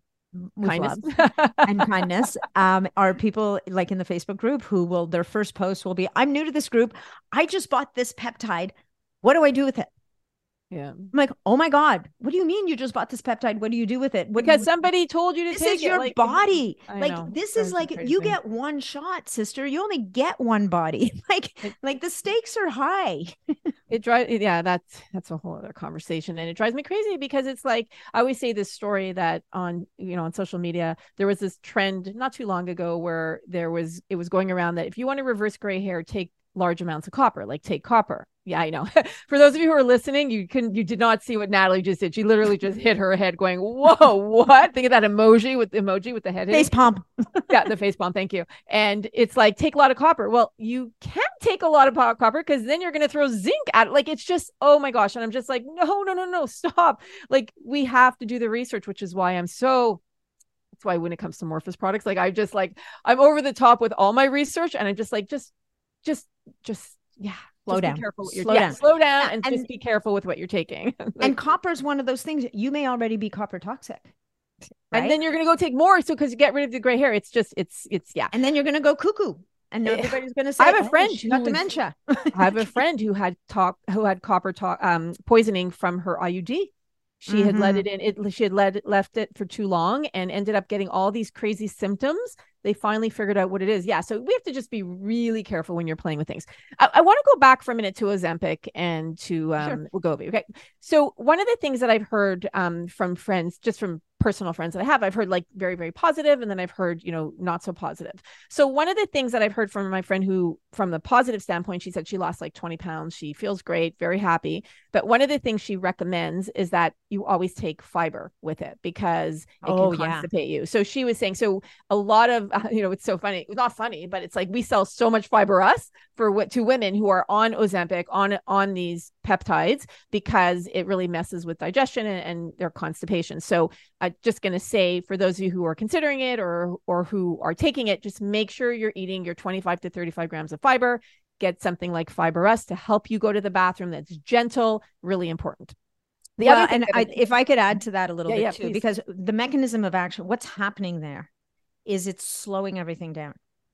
with kindness love and kindness, um, are people like in the Facebook group who will, their first post will be, I'm new to this group. I just bought this peptide. What do I do with it? Yeah. I'm like, oh my God, what do you mean you just bought this peptide? What do you do with it? What because you, somebody told you to this take is it. your like, body. I like know. this That's is like, crazy. You get one shot, sister. You only get one body. like, it, like the stakes are high. It drives, yeah, that's, that's a whole other conversation. And it drives me crazy, because it's like, I always say this story that on, you know, on social media, there was this trend not too long ago where there was, it was going around that if you want to reverse gray hair, take large amounts of copper, like take copper. Yeah, I know. For those of you who are listening, you can you did not see what Natalie just did. She literally just hit her head going, whoa, what? Think of that emoji with the emoji with the head. Face palm. Yeah, the face palm. Thank you. And it's like, take a lot of copper. Well, you can't take a lot of copper, because then you're going to throw zinc at it. Like, it's just, oh my gosh. And I'm just like, no, no, no, no, stop. Like, we have to do the research, which is why I'm so that's why when it comes to Morphus products, like I just like, I'm over the top with all my research, and I'm just like, just, just, just, yeah. Slow just down. Be careful what you're, slow yeah, down. Slow down yeah, and, and just be careful with what you're taking. Like, and copper is one of those things. You may already be copper toxic. Right? And then you're going to go take more. So, because you get rid of the gray hair, it's just, it's, it's, yeah. And then you're going to go cuckoo. And everybody's going to say, I have a friend oh, who got was, dementia. I have a friend who had talk, who had copper talk, um, poisoning from her I U D. She mm-hmm. had let it in, it, she had let, left it for too long and ended up getting all these crazy symptoms. They finally figured out what it is. Yeah. So we have to just be really careful when you're playing with things. I, I want to go back for a minute to Ozempic and to um, sure. Wegovy. Okay. So one of the things that I've heard um, from friends, just from personal friends that I have, I've heard like very, very positive, and then I've heard, you know, not so positive. So one of the things that I've heard from my friend who, from the positive standpoint, she said she lost like twenty pounds. She feels great, very happy. But one of the things she recommends is that you always take fiber with it, because it oh, can yeah. constipate you. So she was saying, so a lot of, uh, you know, it's so funny, not funny, but it's like we sell so much fiber us for what to women who are on Ozempic, on, on these peptides, because it really messes with digestion and, and their constipation. So I'm just going to say, for those of you who are considering it or or who are taking it, just make sure you're eating your twenty-five to thirty-five grams of fiber. Get something like Fiber-Us to help you go to the bathroom. That's gentle, really important. The well, other thing, and I, I, if I could add to that a little yeah, bit yeah, too, please. Because the mechanism of action, what's happening there is it's slowing everything down.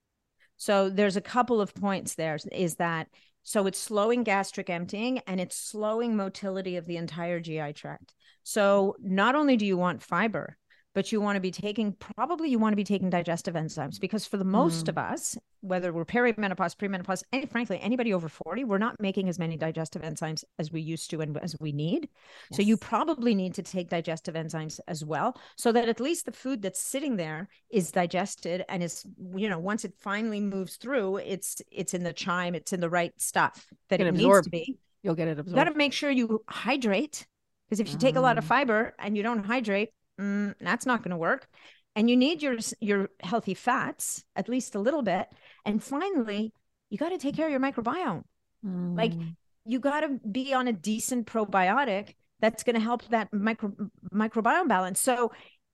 So there's a couple of points there, is that, so it's slowing gastric emptying, and it's slowing motility of the entire G I tract. So not only do you want fiber, but you want to be taking, probably you want to be taking digestive enzymes, because for the most mm. of us, whether we're perimenopause, premenopause, and frankly, anybody over forty, we're not making as many digestive enzymes as we used to and as we need. Yes. So you probably need to take digestive enzymes as well, so that at least the food that's sitting there is digested and is, you know, once it finally moves through, it's, it's in the chyme, it's in the right stuff that it absorb. needs to be. You'll get it absorbed. You got to make sure you hydrate, because if you mm. take a lot of fiber and you don't hydrate, Mm, that's not going to work. And you need your your healthy fats, at least a little bit. And finally, you got to take care of your microbiome. Mm. Like you got to be on a decent probiotic that's going to help that micro microbiome balance. So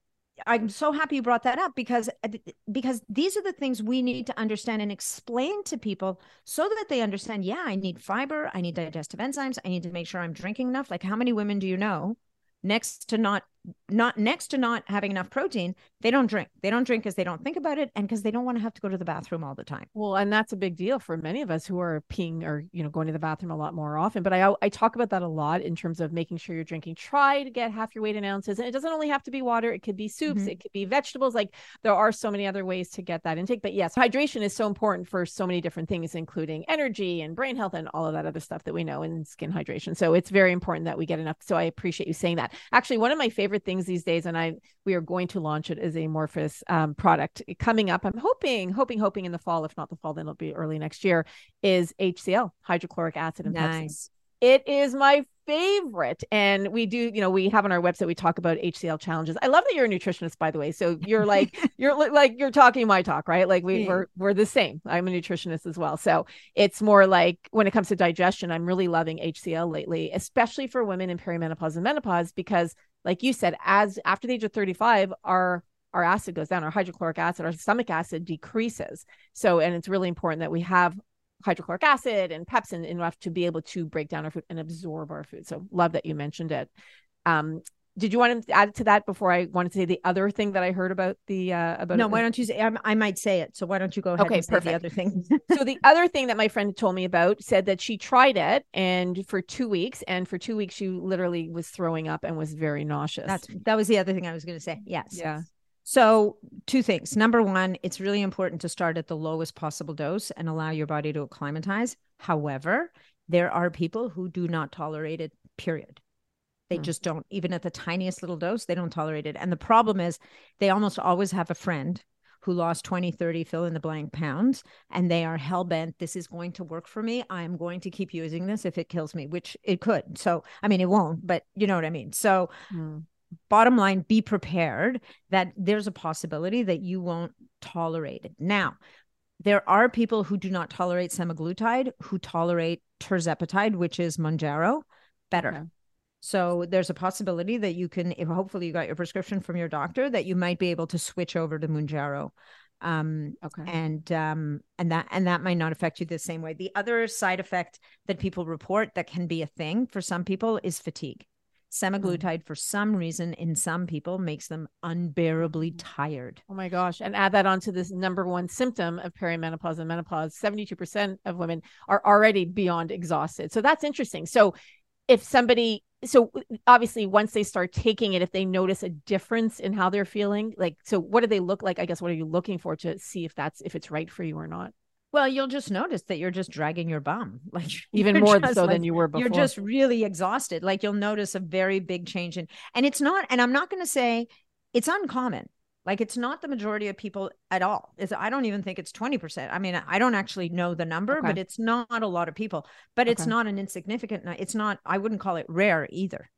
I'm so happy you brought that up, because because these are the things we need to understand and explain to people so that they understand, yeah, I need fiber, I need digestive enzymes, I need to make sure I'm drinking enough. Like, how many women do you know next to not not next to not having enough protein, they don't drink. They don't drink because they don't think about it, and because they don't want to have to go to the bathroom all the time. Well, and that's a big deal for many of us who are peeing or, you know, going to the bathroom a lot more often. But I I talk about that a lot in terms of making sure you're drinking. Try to get half your weight in ounces. And it doesn't only have to be water. It could be soups. Mm-hmm. It could be vegetables. Like, there are so many other ways to get that intake. But yes, hydration is so important for so many different things, including energy and brain health and all of that other stuff that we know in skin hydration. So it's very important that we get enough. So I appreciate you saying that. Actually, one of my favorite things these days, and I we are going to launch it as a Morphus um, product coming up. I'm hoping, hoping, hoping in the fall. If not the fall, then it'll be early next year. Is H C L, hydrochloric acid and nice. Pepsin. It is my favorite, and we do. You know, we have on our website, we talk about H C L challenges. I love that you're a nutritionist, by the way. So you're like you're like you're talking my talk, right? Like we, yeah. we're we're the same. I'm a nutritionist as well. So it's more like when it comes to digestion, I'm really loving H C L lately, especially for women in perimenopause and menopause, because, like you said, as after the age of thirty-five, our our acid goes down, our hydrochloric acid, our stomach acid decreases. So, and it's really important that we have hydrochloric acid and pepsin enough to be able to break down our food and absorb our food. So love that you mentioned it. Um, did you want to add to that before I wanted to say the other thing that I heard about the, uh, about No, it? Why don't you say, I, I might say it. So why don't you go ahead okay, and say perfect. the other thing? So the other thing that my friend told me about said that she tried it and for two weeks and for two weeks, she literally was throwing up and was very nauseous. That's, that was the other thing I was going to say. Yes. Yeah. So two things. Number one, it's really important to start at the lowest possible dose and allow your body to acclimatize. However, there are people who do not tolerate it, period. They hmm. just don't. Even at the tiniest little dose, they don't tolerate it. And the problem is they almost always have a friend who lost twenty, thirty, fill in the blank pounds, and they are hell-bent, this is going to work for me. I'm going to keep using this if it kills me, which it could. So, I mean, it won't, but you know what I mean? So hmm. bottom line, be prepared that there's a possibility that you won't tolerate it. Now, there are people who do not tolerate semaglutide, who tolerate tirzepatide, which is Mounjaro, better. Okay. So there's a possibility that you can, if hopefully you got your prescription from your doctor, that you might be able to switch over to Mounjaro. Um, okay. And, um, and that, and that might not affect you the same way. The other side effect that people report that can be a thing for some people is fatigue. Semaglutide, mm. for some reason, in some people, makes them unbearably tired. Oh my gosh. And add that onto this number one symptom of perimenopause and menopause. seventy-two percent of women are already beyond exhausted. So that's interesting. So if somebody, so obviously once they start taking it, if they notice a difference in how they're feeling, like, so what do they look like? I guess, what are you looking for to see if that's, if it's right for you or not? Well, you'll just notice that you're just dragging your bum, like even more so like, than you were before. You're just really exhausted. Like you'll notice a very big change in, and it's not, and I'm not going to say it's uncommon. Like it's not the majority of people at all. It's, I don't even think it's twenty percent. I mean, I don't actually know the number, okay. but it's not a lot of people, but okay. it's not an insignificant, it's not, I wouldn't call it rare either.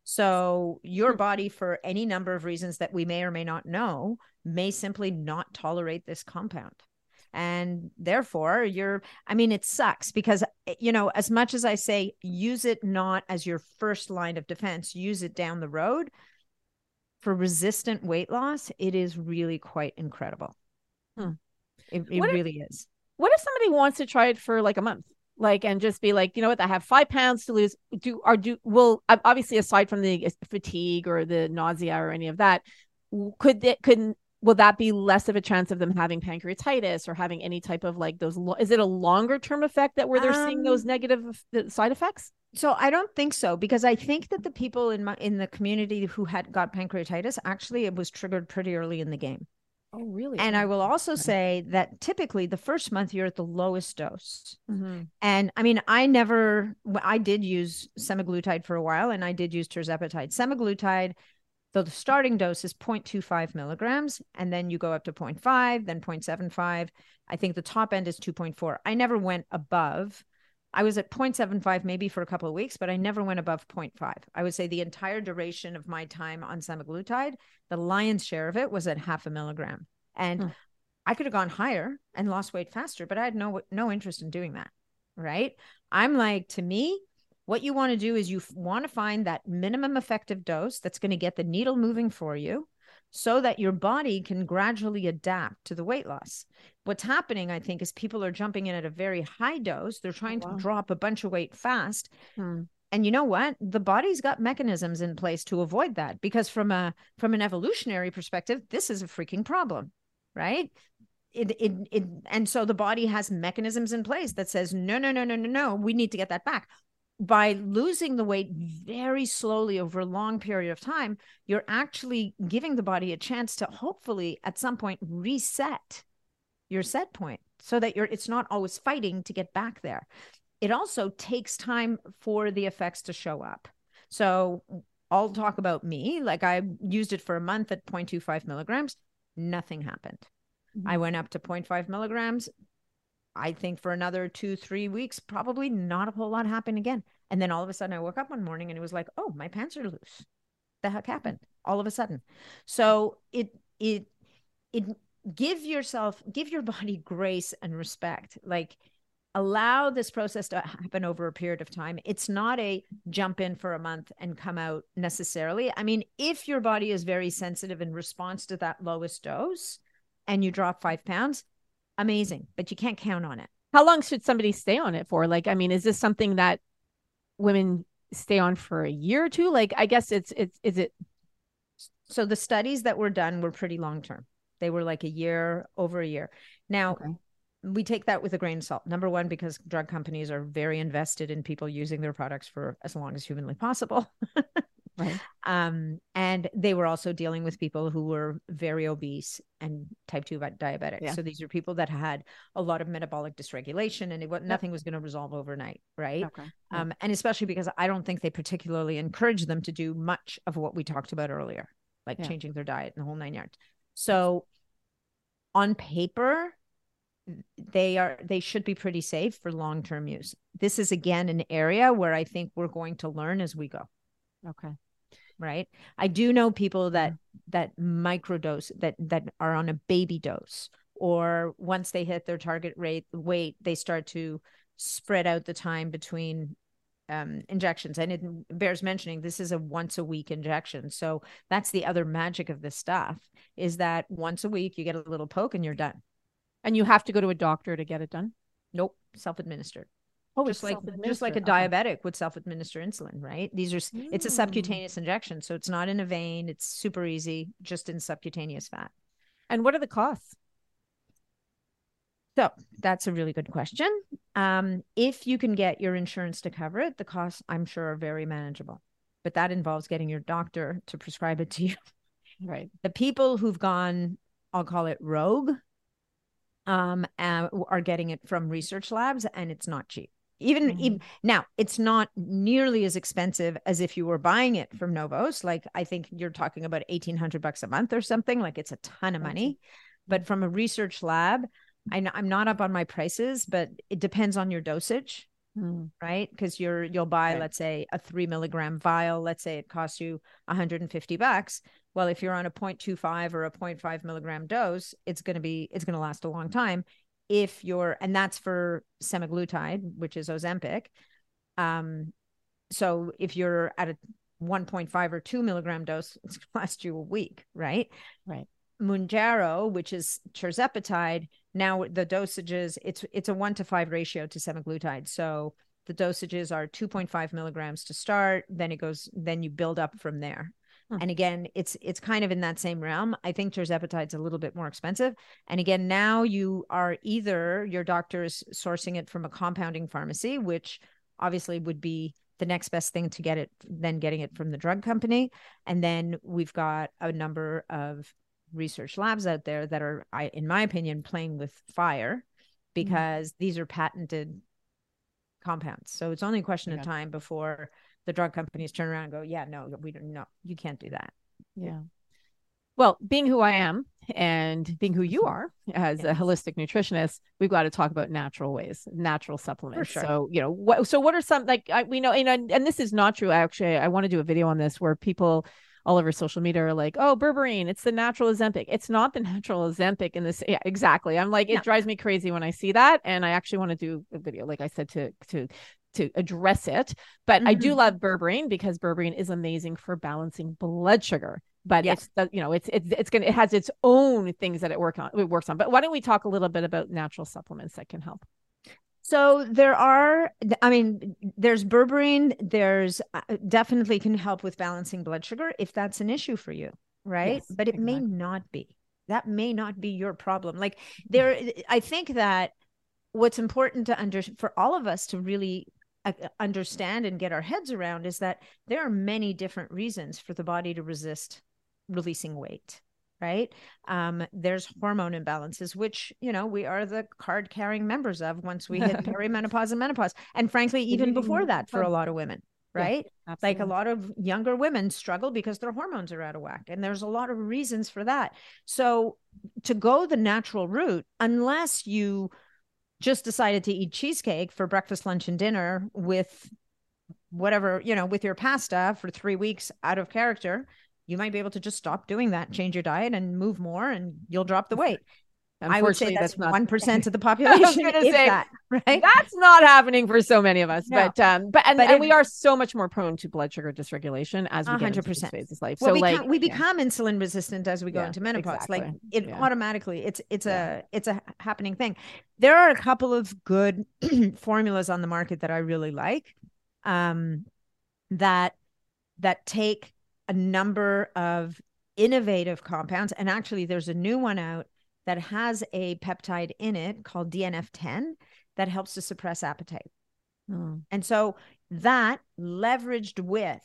So your body, for any number of reasons that we may or may not know, may simply not tolerate this compound. And therefore you're, I mean, it sucks because, you know, as much as I say, use it not as your first line of defense, use it down the road for resistant weight loss. It is really quite incredible. Hmm. It, it really if, is. What if somebody wants to try it for like a month? Like, and just be like, you know what, I have five pounds to lose. Do, or do, will, obviously aside from the fatigue or the nausea or any of that, could that, couldn't, will that be less of a chance of them having pancreatitis or having any type of like those, is it a longer term effect that where they're um, seeing those negative side effects? So I don't think so, because I think that the people in my, in the community who had got pancreatitis, actually it was triggered pretty early in the game. Oh, really? And I will also say that typically the first month you're at the lowest dose. Mm-hmm. And I mean, I never, I did use semaglutide for a while, and I did use tirzepatide. Semaglutide, the starting dose is zero point two five milligrams, and then you go up to zero point five, then zero point seven five. I think the top end is two point four. I never went above. I was at zero point seven five maybe for a couple of weeks, but I never went above zero point five. I would say the entire duration of my time on semaglutide, the lion's share of it was at half a milligram. And hmm. I could have gone higher and lost weight faster, but I had no no interest in doing that. right? I'm like, to me, what you want to do is you want to find that minimum effective dose that's going to get the needle moving for you so that your body can gradually adapt to the weight loss. What's happening, I think, is people are jumping in at a very high dose. They're trying Oh, wow. to drop a bunch of weight fast. Hmm. And you know what? The body's got mechanisms in place to avoid that, because from a from an evolutionary perspective, this is a freaking problem, right? It, it, it, and so the body has mechanisms in place that says, no, no, no, no, no, no, we need to get that back. By losing the weight very slowly over a long period of time, you're actually giving the body a chance to hopefully at some point reset your set point so that you're it's not always fighting to get back there. It also takes time for the effects to show up. So I'll talk about me. Like, I used it for a month at zero point two five milligrams. Nothing happened. Mm-hmm. I went up to zero point five milligrams. I think for another two, three weeks, probably not a whole lot happened again. And then all of a sudden I woke up one morning and it was like, oh, my pants are loose. The heck happened all of a sudden? So it, it, it, give yourself, give your body grace and respect. Like, allow this process to happen over a period of time. It's not a jump in for a month and come out necessarily. I mean, if your body is very sensitive in response to that lowest dose and you drop five pounds, amazing, but you can't count on it. How long should somebody stay on it for? Like, I mean, is this something that women stay on for a year or two? Like, I guess it's, it's, is it? So the studies that were done were pretty long-term. They were like a year, over a year. Now, okay. We take that with a grain of salt. Number one, because drug companies are very invested in people using their products for as long as humanly possible. Right. Um, and they were also dealing with people who were very obese and type two diabetics. Yeah. So these are people that had a lot of metabolic dysregulation, and it was, nothing was going to resolve overnight. Right. Okay. Yeah. Um, and especially because I don't think they particularly encourage them to do much of what we talked about earlier, like yeah. changing their diet and the whole nine yards. So on paper, they are they should be pretty safe for long-term use. This is again an area where I think we're going to learn as we go. Okay. Right. I do know people that yeah. that microdose that that are on a baby dose, or once they hit their target rate weight, they start to spread out the time between um injections. And it bears mentioning this is a once a week injection. So that's the other magic of this stuff, is that once a week you get a little poke and you're done. And you have to go to a doctor to get it done? Nope. Self-administered. Oh, just like just like a diabetic okay. would self-administer insulin, right? These are mm. It's a subcutaneous injection, so it's not in a vein. It's super easy, just in subcutaneous fat. And what are the costs? So that's a really good question. Um, if you can get your insurance to cover it, the costs, I'm sure, are very manageable. But that involves getting your doctor to prescribe it to you. Right. The people who've gone, I'll call it rogue, um, uh, are getting it from research labs, and it's not cheap. Even, mm-hmm. even now, it's not nearly as expensive as if you were buying it from Novos. Like, I think you're talking about eighteen hundred bucks a month or something. Like, it's a ton of money. But from a research lab, I know, I'm not up on my prices, but it depends on your dosage, mm. right? Because you're you'll buy, right. let's say, a three milligram vial. Let's say it costs you one hundred fifty bucks. Well, if you're on a zero point two five or a zero point five milligram dose, it's going to be it's going to last a long time. If you're, and that's for semaglutide, which is Ozempic. Um, so if you're at a one point five or two milligram dose, it's going to last you a week, right? Right. Mounjaro, which is tirzepatide, now the dosages, it's it's a one to five ratio to semaglutide. So the dosages are two point five milligrams to start, then it goes, then you build up from there. Hmm. And again, it's it's kind of in that same realm. I think tirzepatide's a little bit more expensive. And again, now you are either your doctor is sourcing it from a compounding pharmacy, which obviously would be the next best thing to get it, then getting it from the drug company. And then we've got a number of research labs out there that are, I, in my opinion, playing with fire, because mm. these are patented compounds. So it's only a question yeah. of time before the drug companies turn around and go, yeah, no, we don't, no, you can't do that. Yeah. Well, being who I am and being who you are as yes. a holistic nutritionist, we've got to talk about natural ways, natural supplements. Sure. So, you know, what, so what are some, like, I, we know, and, and this is not true. Actually, I want to do a video on this where people all over social media are like, oh, berberine, it's the natural Ozempic. It's not the natural Ozempic in this. Yeah, exactly. I'm like, it No. drives me crazy when I see that. And I actually want to do a video, like I said, to, to, to address it. But mm-hmm. I do love berberine because berberine is amazing for balancing blood sugar. But yes. it's, you know, it's, it's, it's going to, it has its own things that it work on, it works on. But why don't we talk a little bit about natural supplements that can help? So there are, I mean, there's berberine, there's uh, definitely can help with balancing blood sugar if that's an issue for you, right? Yes, but it exactly. may not be. That may not be your problem. Like there, I think that what's important to under for all of us to really uh, understand and get our heads around is that there are many different reasons for the body to resist releasing weight. Right. Um, there's hormone imbalances, which, you know, we are the card carrying members of once we hit perimenopause and menopause. And frankly, even before that for a lot of women. Right. Yeah, like a lot of younger women struggle because their hormones are out of whack. And there's a lot of reasons for that. So to go the natural route, unless you just decided to eat cheesecake for breakfast, lunch, and dinner with whatever, you know, with your pasta for three weeks out of character, you might be able to just stop doing that, change your diet and move more and you'll drop the weight. I would say that's, that's not one percent of the population. If say, that, right? That's not happening for so many of us. No. But um, but and, but and if, we are so much more prone to blood sugar dysregulation as we one hundred get percent. into this phase of life. Well, so we like can, we become yeah. insulin resistant as we go yeah, into menopause. Exactly. Like it yeah. automatically, it's it's yeah. a it's a happening thing. There are a couple of good formulas on the market that I really like, um, that that take a number of innovative compounds. And actually there's a new one out that has a peptide in it called D N F ten that helps to suppress appetite. Mm. And so that leveraged with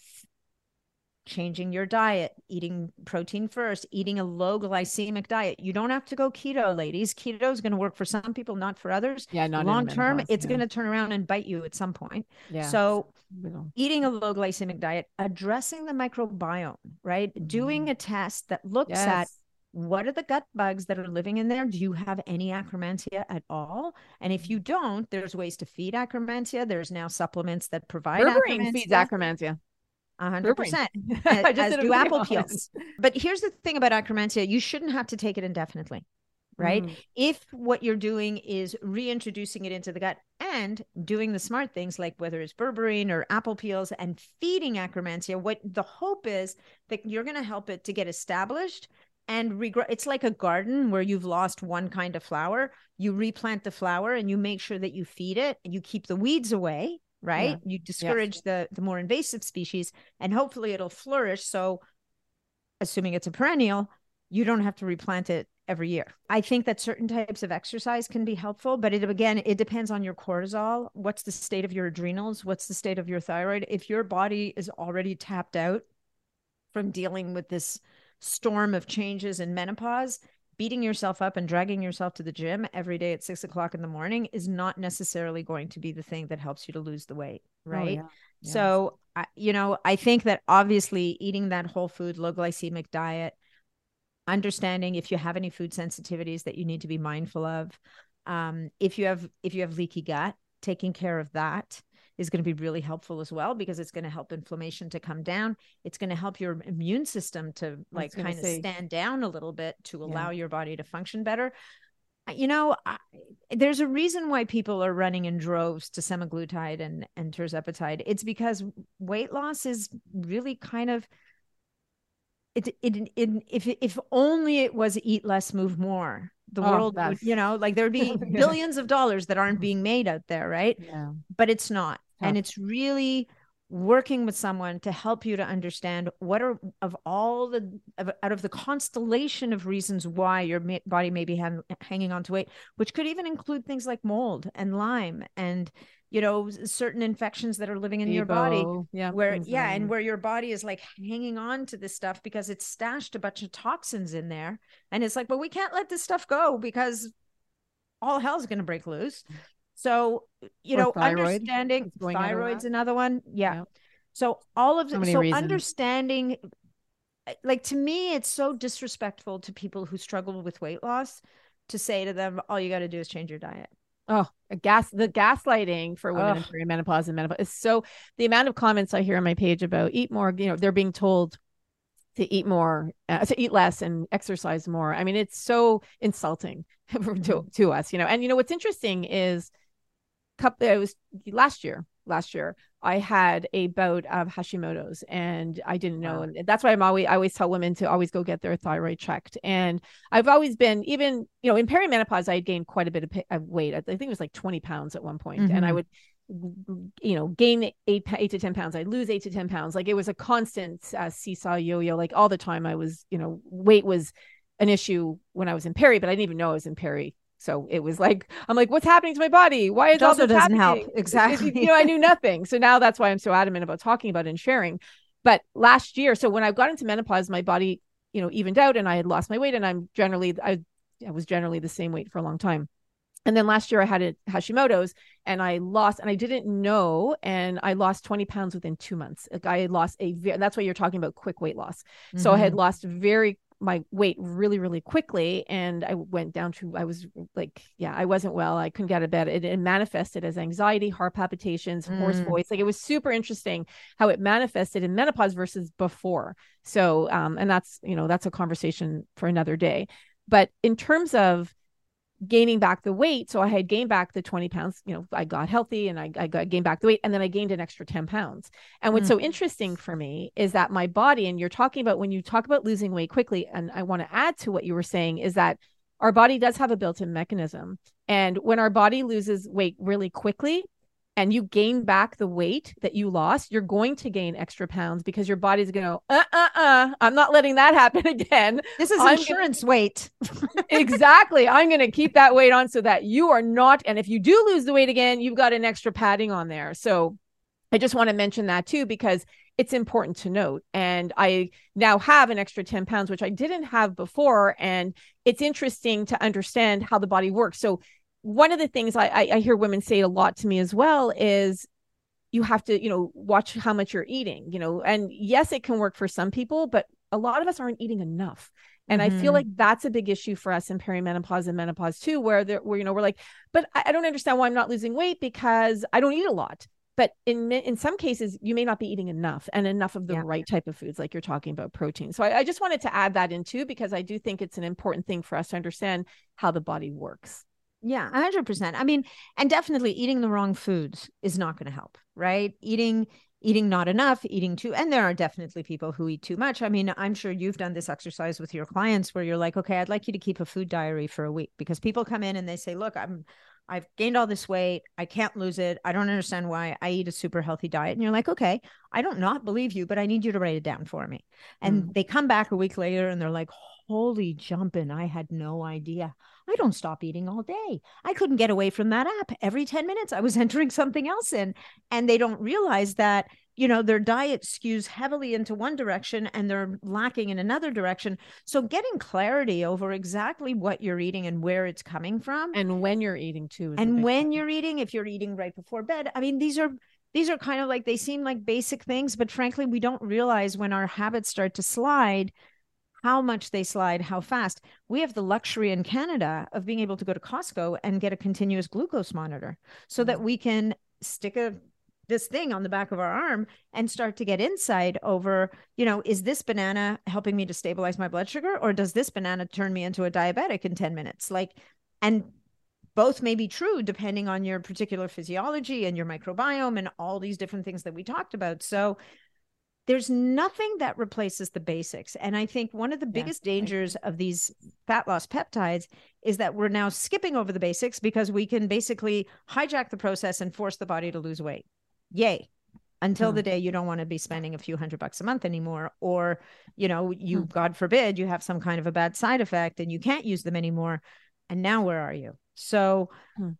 changing your diet, eating protein first, eating a low glycemic diet. You don't have to go keto, ladies. Keto is going to work for some people, not for others. Yeah, not long term, menopause, it's yeah. going to turn around and bite you at some point. Yeah. So eating a low glycemic diet, addressing the microbiome, right? Mm-hmm. Doing a test that looks yes. at what are the gut bugs that are living in there? Do you have any Akkermansia at all? And if you don't, there's ways to feed Akkermansia. There's now supplements that provide Berberine feeds Akkermansia. A hundred percent, as, as do apple peels. But here's the thing about Akkermansia: you shouldn't have to take it indefinitely, right? Mm. If what you're doing is reintroducing it into the gut and doing the smart things like whether it's berberine or apple peels and feeding Akkermansia, what the hope is that you're going to help it to get established and regrow. It's like a garden where you've lost one kind of flower. You replant the flower and you make sure that you feed it and you keep the weeds away. Right. Yeah. You discourage yes. the, the more invasive species and hopefully it'll flourish. So assuming it's a perennial, you don't have to replant it every year. I think that certain types of exercise can be helpful, but it, again, it depends on your cortisol. What's the state of your adrenals? What's the state of your thyroid? If your body is already tapped out from dealing with this storm of changes in menopause, beating yourself up and dragging yourself to the gym every day at six o'clock in the morning is not necessarily going to be the thing that helps you to lose the weight. Right. Oh, yeah. Yeah. So, I, you know, I think that obviously eating that whole food, low glycemic diet, understanding if you have any food sensitivities that you need to be mindful of. Um, if you have, if you have leaky gut, taking care of that is going to be really helpful as well, because it's going to help inflammation to come down. It's going to help your immune system to like kind of say. stand down a little bit to allow yeah. your body to function better. You know, I, there's a reason why people are running in droves to semaglutide and, and tirzepatide. It's because weight loss is really kind of, it, it, it, if, if only it was eat less, move more. The oh, world, would, you know, like there'd be billions of dollars that aren't being made out there, right? Yeah. But it's not. And it's really working with someone to help you to understand what are of all the of, out of the constellation of reasons why your ma- body may be ha- hanging on to weight, which could even include things like mold and Lyme and, you know, certain infections that are living in Ebo, your body yeah, where, yeah. Like and where your body is like hanging on to this stuff because it's stashed a bunch of toxins in there. And it's like, well, we can't let this stuff go because all hell's going to break loose. So, you or know, thyroid. understanding thyroid's another one. Yeah. yeah. So all of the, so, so understanding, like, to me, it's so disrespectful to people who struggle with weight loss to say to them, all you got to do is change your diet. Oh, a gas, the gaslighting for women Ugh. in perimenopause and menopause is so, the amount of comments I hear on my page about eat more, you know, they're being told to eat more, uh, to eat less and exercise more. I mean, it's so insulting to, to us, you know. And you know what's interesting is, couple it was last year. Last year, I had a bout of Hashimoto's, and I didn't know, wow. And that's why I'm always I always tell women to always go get their thyroid checked. And I've always been, even you know, in perimenopause, I had gained quite a bit of, of weight. I think it was like twenty pounds at one point, mm-hmm. and I would, you know, gain eight eight to ten pounds. I'd lose eight to ten pounds. Like it was a constant uh, seesaw yo-yo. Like all the time, I was, you know, weight was an issue when I was in peri, but I didn't even know I was in peri. So it was like, I'm like, what's happening to my body? Why is it all this doesn't happening? Help. Exactly. You know, I knew nothing. So now that's why I'm so adamant about talking about it and sharing. But last year, so when I got into menopause, my body, you know, evened out and I had lost my weight, and I'm generally, I, I was generally the same weight for a long time. And then last year I had a Hashimoto's, and I lost, and I didn't know, and I lost twenty pounds within two months. Like I had lost a, that's why you're talking about quick weight loss. Mm-hmm. So I had lost very my weight really, really quickly. And I went down to, I was like, yeah, I wasn't well. I couldn't get out of bed. It, it manifested as anxiety, heart palpitations, mm. hoarse voice. Like it was super interesting how it manifested in menopause versus before. So, um, and that's, you know, that's a conversation for another day. But in terms of gaining back the weight, so I had gained back the twenty pounds, you know, I got healthy and I, I got gained back the weight, and then I gained an extra ten pounds. And what's mm. so interesting for me is that my body, and you're talking about, when you talk about losing weight quickly, and I want to add to what you were saying, is that our body does have a built-in mechanism. And when our body loses weight really quickly, and you gain back the weight that you lost, you're going to gain extra pounds, because your body's going to go, uh, uh, uh, I'm not letting that happen again. This is I'm insurance gonna... weight. Exactly. I'm going to keep that weight on so that you are not. And if you do lose the weight again, you've got an extra padding on there. So I just want to mention that too, because it's important to note. And I now have an extra ten pounds, which I didn't have before. And it's interesting to understand how the body works. So one of the things I, I, I hear women say a lot to me as well is, you have to, you know, watch how much you're eating, you know, and yes, it can work for some people, but a lot of us aren't eating enough. And mm-hmm. I feel like that's a big issue for us in perimenopause and menopause too, where there, where, you know, we're like, but I, I don't understand why I'm not losing weight, because I don't eat a lot. But in in some cases, you may not be eating enough, and enough of the yeah. right type of foods, like you're talking about protein. So I, I just wanted to add that in too, because I do think it's an important thing for us to understand how the body works. Yeah, one hundred percent. I mean, and definitely eating the wrong foods is not going to help, right? Eating, eating not enough, eating too, and there are definitely people who eat too much. I mean, I'm sure you've done this exercise with your clients where you're like, okay, I'd like you to keep a food diary for a week, because people come in and they say, look, I'm, I've gained all this weight. I can't lose it. I don't understand why. I eat a super healthy diet. And you're like, okay, I don't not believe you, but I need you to write it down for me. And mm. they come back a week later and they're like, holy jumping, I had no idea. I don't stop eating all day. I couldn't get away from that app. Every ten minutes, I was entering something else in. And they don't realize that, you know, their diet skews heavily into one direction and they're lacking in another direction. So getting clarity over exactly what you're eating and where it's coming from. And when you're eating too. And when thing. you're eating, if you're eating right before bed. I mean, these are these are kind of like, they seem like basic things, but frankly, we don't realize when our habits start to slide, how much they slide, how fast. We have the luxury in Canada of being able to go to Costco and get a continuous glucose monitor so mm-hmm. that we can stick a this thing on the back of our arm and start to get insight over, you know, is this banana helping me to stabilize my blood sugar, or does this banana turn me into a diabetic in ten minutes? Like, and both may be true depending on your particular physiology and your microbiome and all these different things that we talked about. So there's nothing that replaces the basics. And I think one of the biggest yes, dangers of these fat loss peptides is that we're now skipping over the basics because we can basically hijack the process and force the body to lose weight. Yay. Until hmm. the day you don't want to be spending a few hundred bucks a month anymore, or, you know, you, hmm. God forbid, you have some kind of a bad side effect and you can't use them anymore. And now where are you? So hmm.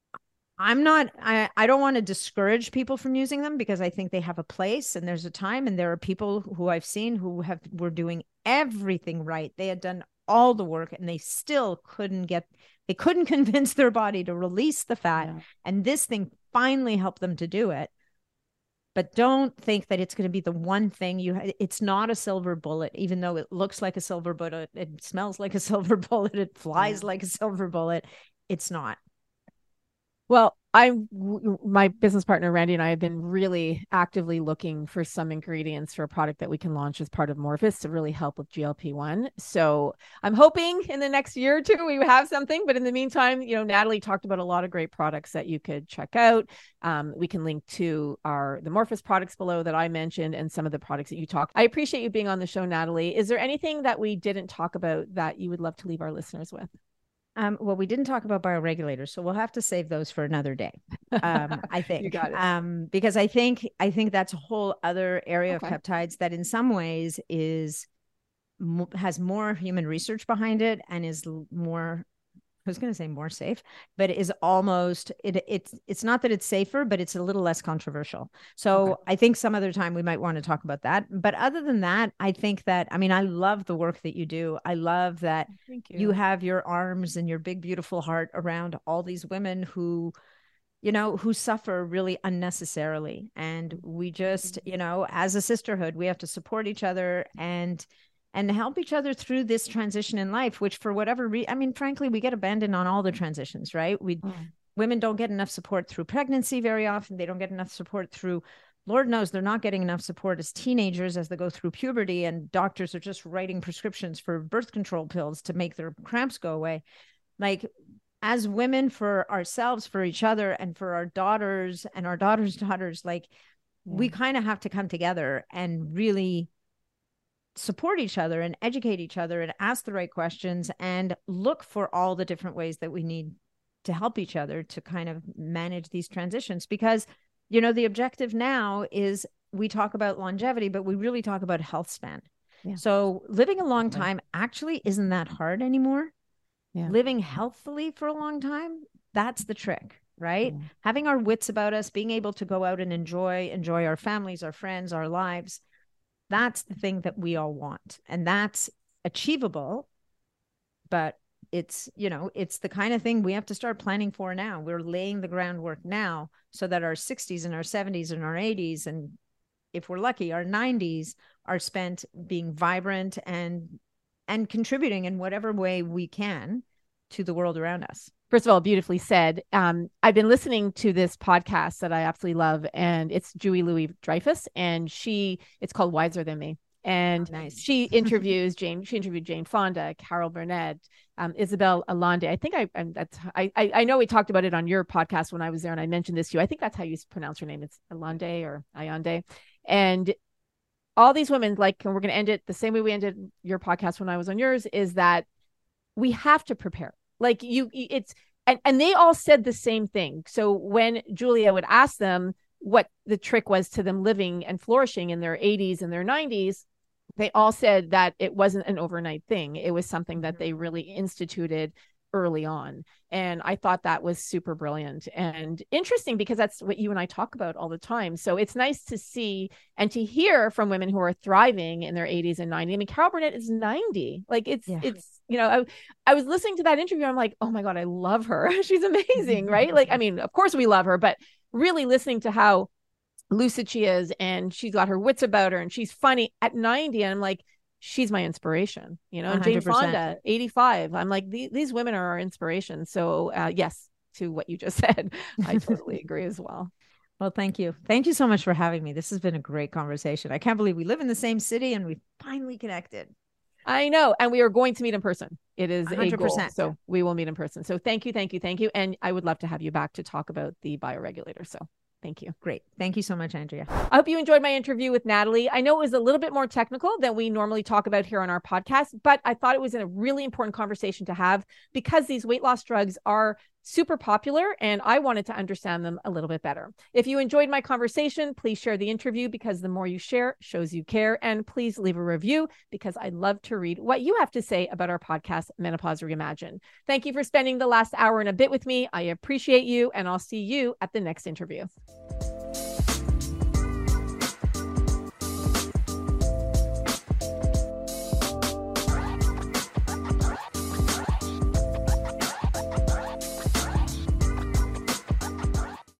I'm not, I, I don't want to discourage people from using them because I think they have a place and there's a time, and there are people who I've seen who have, were doing everything right. They had done all the work and they still couldn't get, they couldn't convince their body to release the fat. Yeah. And this thing finally helped them to do it. But don't think that it's going to be the one thing you, ha- it's not a silver bullet, even though it looks like a silver bullet. It smells like a silver bullet. It flies yeah. like a silver bullet. It's not. Well, I'm my business partner Randy and I have been really actively looking for some ingredients for a product that we can launch as part of Morphus to really help with G L P one. So I'm hoping in the next year or two we have something. But in the meantime, you know, Natalie talked about a lot of great products that you could check out. Um, we can link to our the Morphus products below that I mentioned and some of the products that you talked. I appreciate you being on the show, Natalie. Is there anything that we didn't talk about that you would love to leave our listeners with? Um, well, we didn't talk about bioregulators, so we'll have to save those for another day. Um, I think, you got it. Um, because I think I think that's a whole other area Okay. of peptides that, in some ways, is has more human research behind it and is more. I was going to say more safe, but it is almost it. It's it's not that it's safer, but it's a little less controversial. So okay. I think some other time we might want to talk about that. But other than that, I think that I mean I love the work that you do. I love that Thank you. you have your arms and your big beautiful heart around all these women who, you know, who suffer really unnecessarily. And we just, you know, as a sisterhood, we have to support each other and. and help each other through this transition in life, which for whatever reason, I mean, frankly, we get abandoned on all the transitions, right? We mm. Women don't get enough support through pregnancy very often. They don't get enough support through, Lord knows they're not getting enough support as teenagers as they go through puberty, and doctors are just writing prescriptions for birth control pills to make their cramps go away. Like, as women, for ourselves, for each other, and for our daughters and our daughters' daughters, like yeah. we kind of have to come together and really support each other and educate each other and ask the right questions and look for all the different ways that we need to help each other to kind of manage these transitions. Because, you know, the objective now is we talk about longevity, but we really talk about health span. Yeah. So living a long time actually isn't that hard anymore. Yeah. Living healthily for a long time, that's the trick, right? Yeah. Having our wits about us, being able to go out and enjoy, enjoy our families, our friends, our lives. That's the thing that we all want. And that's achievable, but it's, you know, it's the kind of thing we have to start planning for now. We're laying the groundwork now so that our sixties and our seventies and our eighties, and if we're lucky, our nineties are spent being vibrant and, and contributing in whatever way we can to the world around us. First of all, beautifully said. Um, I've been listening to this podcast that I absolutely love, and it's Julie Louis-Dreyfus, and she, it's called Wiser Than Me. And oh, nice. she interviews Jane, she interviewed Jane Fonda, Carol Burnett, um, Isabel Allende. I think I, I'm, that's, I, I know we talked about it on your podcast when I was there, and I mentioned this to you. I think that's how you pronounce her name. It's Allende or Allende. And all these women, like, and we're going to end it the same way we ended your podcast when I was on yours, is that we have to prepare. Like you, it's, and, and they all said the same thing. So when Julia would ask them what the trick was to them living and flourishing in their eighties and their nineties, they all said that it wasn't an overnight thing. It was something that they really instituted early on. And I thought that was super brilliant and interesting because that's what you and I talk about all the time. So it's nice to see and to hear from women who are thriving in their eighties and nineties. I mean, Carol Burnett is ninety. Like it's, yeah. it's, you know, I, I was listening to that interview. I'm like, oh my God, I love her. She's amazing. Right. Like, I mean, of course we love her, but really listening to how lucid she is and she's got her wits about her and she's funny at ninety. And I'm like, she's my inspiration, you know, and Jane Fonda, eighty-five. I'm like, these, these women are our inspiration. So uh, yes, to what you just said, I totally agree as well. Well, thank you. Thank you so much for having me. This has been a great conversation. I can't believe we live in the same city and we finally connected. I know. And we are going to meet in person. It is one hundred percent. A goal. So we will meet in person. So thank you, thank you, thank you. And I would love to have you back to talk about the bioregulator. So thank you. Great. Thank you so much, Andrea. I hope you enjoyed my interview with Natalie. I know it was a little bit more technical than we normally talk about here on our podcast, but I thought it was a really important conversation to have because these weight loss drugs are super popular and I wanted to understand them a little bit better. If you enjoyed my conversation, please share the interview because the more you share shows you care. And please leave a review because I'd love to read what you have to say about our podcast, Menopause Reimagined. Thank you for spending the last hour and a bit with me. I appreciate you and I'll see you at the next interview.